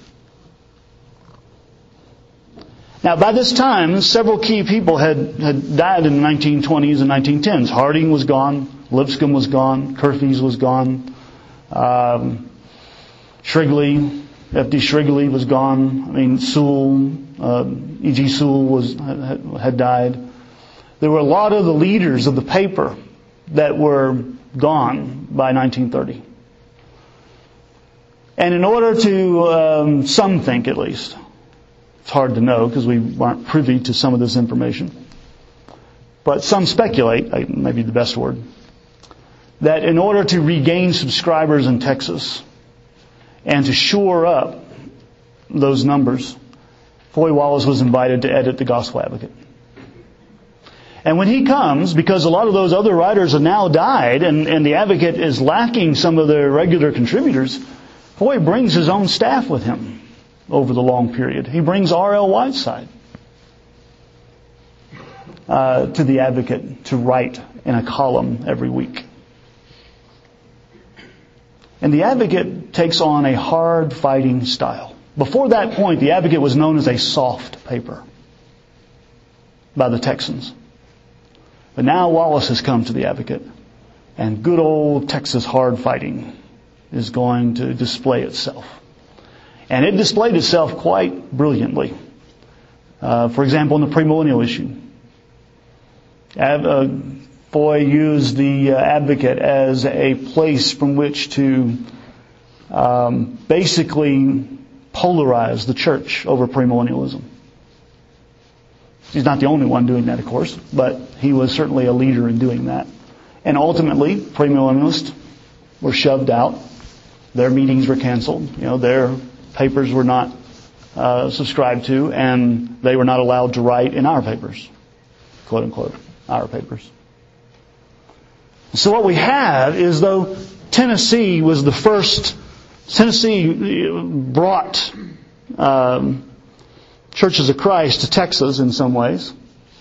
Now, by this time, several key people had, had died in the nineteen twenties and nineteen tens. Harding was gone. Lipscomb was gone. Kerfees was gone. Um, Shrigley, F D Shrigley was gone. I mean, Sewell, uh, E G Sewell was, had, had died. There were a lot of the leaders of the paper that were gone by nineteen thirty. And in order to, um, some think at least, it's hard to know because we aren't privy to some of this information, but some speculate, maybe the best word, that in order to regain subscribers in Texas and to shore up those numbers, Foy Wallace was invited to edit the Gospel Advocate. And when he comes, because a lot of those other writers have now died and, and the Advocate is lacking some of their regular contributors, Foy brings his own staff with him over the long period. He brings R L Whiteside uh, to the Advocate to write in a column every week. And the Advocate takes on a hard-fighting style. Before that point, the Advocate was known as a soft paper by the Texans. But now Wallace has come to the Advocate, and good old Texas hard fighting is going to display itself. And it displayed itself quite brilliantly. Uh, for example, in the premillennial issue, Ad, uh, Foy used the uh, Advocate as a place from which to um, basically polarize the church over premillennialism. He's not the only one doing that, of course, but he was certainly a leader in doing that. And ultimately, premillennialists were shoved out. Their meetings were canceled. You know, their papers were not uh, subscribed to, and they were not allowed to write in our papers, quote unquote, our papers. So what we have is, though Tennessee was the first, Tennessee brought um, Churches of Christ to Texas in some ways.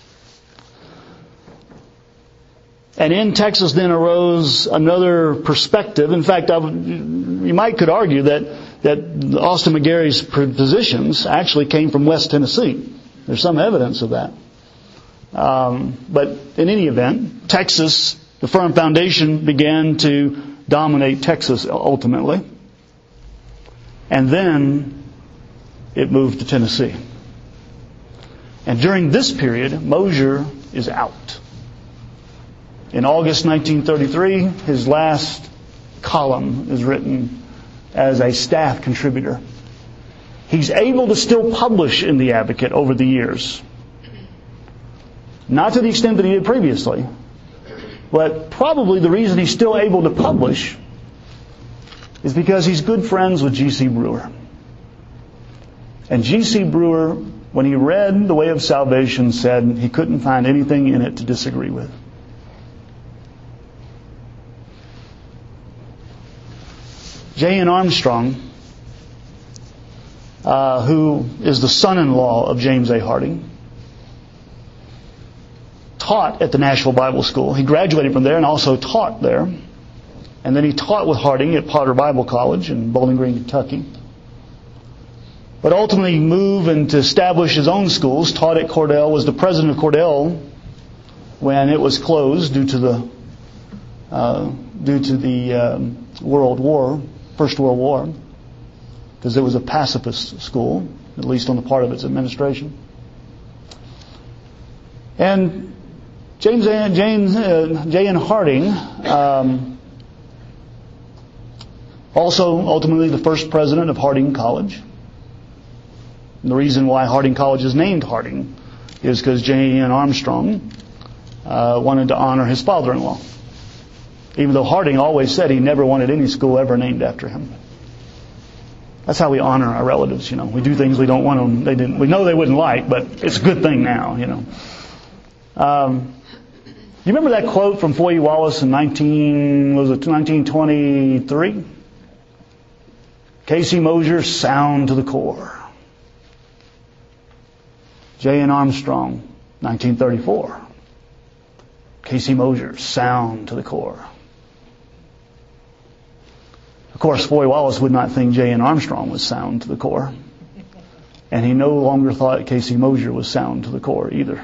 And in Texas then arose another perspective. In fact, I would, you might could argue that, that Austin McGary's positions actually came from West Tennessee. There's some evidence of that. Um, but in any event, Texas, the firm foundation began to dominate Texas ultimately. And then it moved to Tennessee. And during this period, Mosier is out. In August nineteen thirty-three, his last column is written as a staff contributor. He's able to still publish in the Advocate over the years. Not to the extent that he did previously, but probably the reason he's still able to publish is because he's good friends with G C Brewer. And G C Brewer, when he read The Way of Salvation, said he couldn't find anything in it to disagree with. J N Armstrong, uh, who is the son-in-law of James A. Harding, taught at the Nashville Bible School. He graduated from there and also taught there. And then he taught with Harding at Potter Bible College in Bowling Green, Kentucky. But ultimately moved and to establish his own schools, taught at Cordell, was the president of Cordell when it was closed due to the uh, due to the um, World War, First World War, because it was a pacifist school, at least on the part of its administration. And James A. James uh, J N Harding, um, also ultimately the first president of Harding College. And the reason why Harding College is named Harding is because J N Armstrong uh, wanted to honor his father-in-law. Even though Harding always said he never wanted any school ever named after him. That's how we honor our relatives, you know. We do things we don't want them, they didn't, we know they wouldn't like, but it's a good thing now, you know. Um, you remember that quote from Foy Wallace in nineteen, was it nineteen twenty-three? Casey Mosier, sound to the core. J N Armstrong, nineteen thirty-four. K C Mosier, sound to the core. Of course, Foy Wallace would not think J N Armstrong was sound to the core. And he no longer thought K C Mosier was sound to the core either.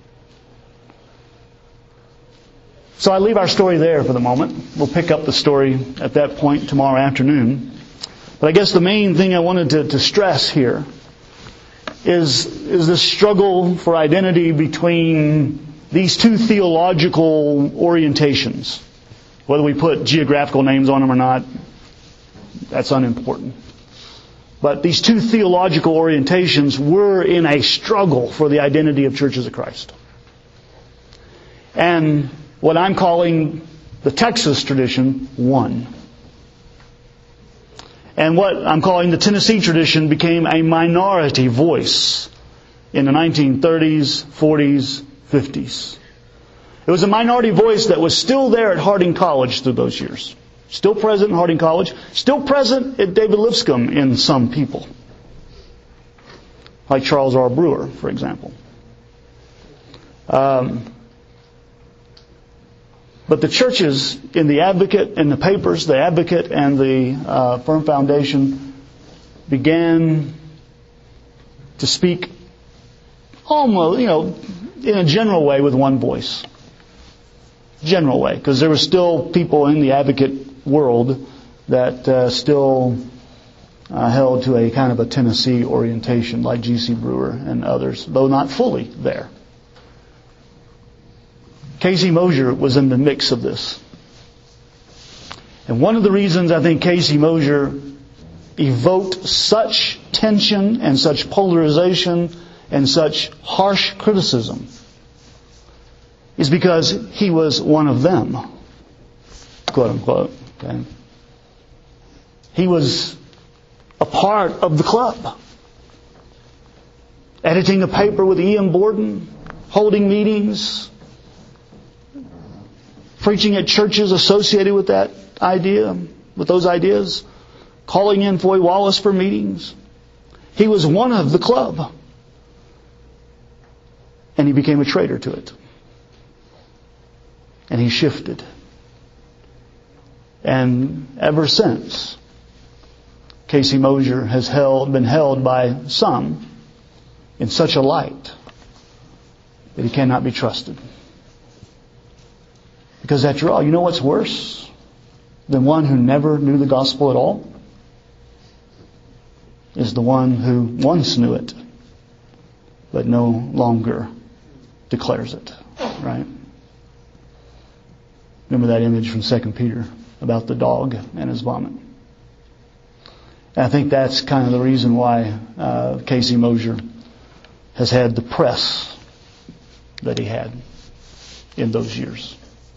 So I leave our story there for the moment. We'll pick up the story at that point tomorrow afternoon. But I guess the main thing I wanted to, to stress here is, is the struggle for identity between these two theological orientations. Whether we put geographical names on them or not, that's unimportant. But these two theological orientations were in a struggle for the identity of churches of Christ. And what I'm calling the Texas tradition won. And what I'm calling the Tennessee tradition became a minority voice in the nineteen thirties, forties, fifties. It was a minority voice that was still there at Harding College through those years. Still present in Harding College. Still present at David Lipscomb in some people. Like Charles R. Brewer, for example. Um, but the churches in the Advocate and the papers, the Advocate and the uh, Firm Foundation, began to speak almost, you know, in a general way with one voice. General way, because there were still people in the Advocate world that uh, still uh, held to a kind of a Tennessee orientation, like G C Brewer and others, though not fully there. K C Mosier was in the mix of this. And one of the reasons I think K C Mosier evoked such tension and such polarization and such harsh criticism is because he was one of them, quote unquote. Okay? He was a part of the club, editing a paper with E M Borden, holding meetings, preaching at churches associated with that idea, with those ideas, calling in Foy Wallace for meetings. He was one of the club, and he became a traitor to it. And he shifted. And ever since, K C Mosier has held, been held by some in such a light that he cannot be trusted. Because after all, you know what's worse than one who never knew the gospel at all? Is the one who once knew it, but no longer declares it. Right? Remember that image from Second Peter about the dog and his vomit. And I think that's kind of the reason why uh, K C Mosier has had the press that he had in those years.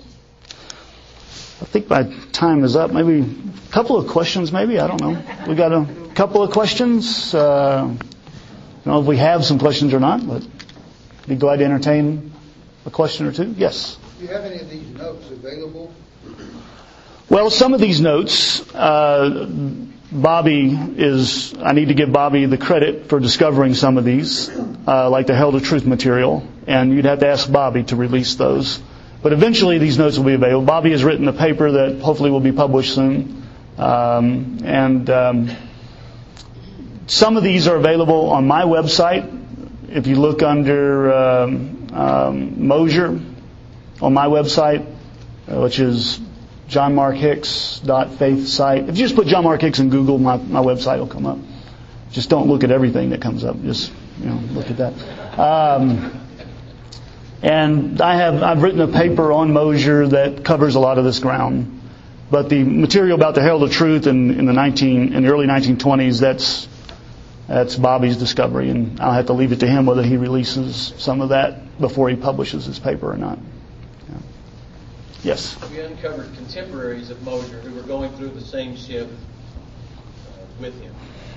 I think my time is up. Maybe a couple of questions, maybe. I don't know. We got a couple of questions. Uh, I don't know if we have some questions or not, but be glad to entertain a question or two. Yes? Do you have any of these notes available? Well, some of these notes, uh, Bobby is, I need to give Bobby the credit for discovering some of these, uh, like the Herald of Truth material, and you'd have to ask Bobby to release those. But eventually these notes will be available. Bobby has written a paper that hopefully will be published soon. Um, and um, some of these are available on my website. If you look under um, um, Mosier on my website, uh, which is john mark hicks dot faith site. If you just put John Mark Hicks in Google, my, my website will come up. Just don't look at everything that comes up. Just, you know, look at that. Um, And I have, I've written a paper on Mosier that covers a lot of this ground. But the material about the Herald of Truth in, in the nineteen, in the early nineteen twenties, that's, that's Bobby's discovery. And I'll have to leave it to him whether he releases some of that before he publishes his paper or not. Yeah. Yes? We uncovered contemporaries of Mosier who were going through the same shift uh, with him.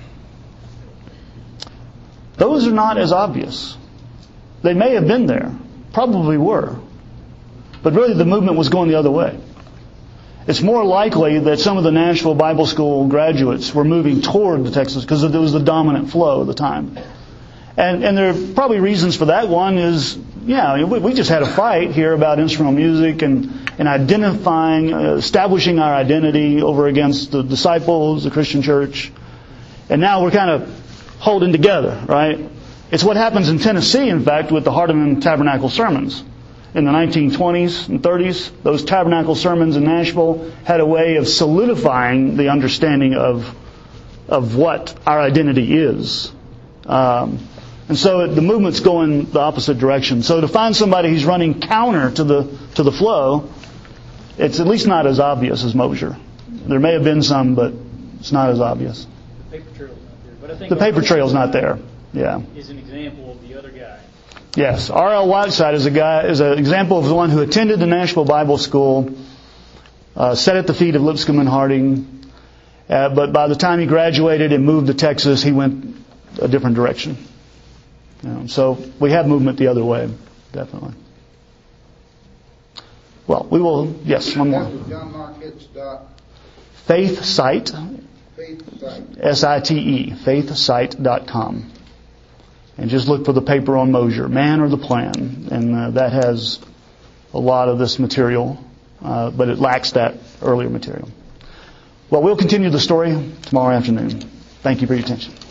Those are not as obvious. They may have been there. Probably were. But really the movement was going the other way. It's more likely that some of the Nashville Bible School graduates were moving toward the Texas because it was the dominant flow at the time. And, and there are probably reasons for that. One is, yeah, we, we just had a fight here about instrumental music and, and identifying, uh, establishing our identity over against the disciples, the Christian church. And now we're kind of holding together, right? It's what happens in Tennessee, in fact, with the Hardeman Tabernacle sermons. In the nineteen twenties and thirties, those tabernacle sermons in Nashville had a way of solidifying the understanding of of what our identity is. Um, and so the movement's going the opposite direction. So to find somebody who's running counter to the to the flow, it's at least not as obvious as Mosier. There may have been some, but it's not as obvious. The paper trail's not there. But I think the paper trail's not there. Yeah. Is an example of the other guy. Yes, R L Whiteside is a guy is an example of the one who attended the Nashville Bible School, uh, sat at the feet of Lipscomb and Harding, uh, but by the time he graduated and moved to Texas, he went a different direction. You know, so we have movement the other way, definitely. Well, we will. Yes, one more. John Mark Hitz dot Faith Site. Faith Site. S I T E. faith site dot com. And just look for the paper on Mosier, Man or the Plan. And uh, that has a lot of this material, uh, but it lacks that earlier material. Well, we'll continue the story tomorrow afternoon. Thank you for your attention.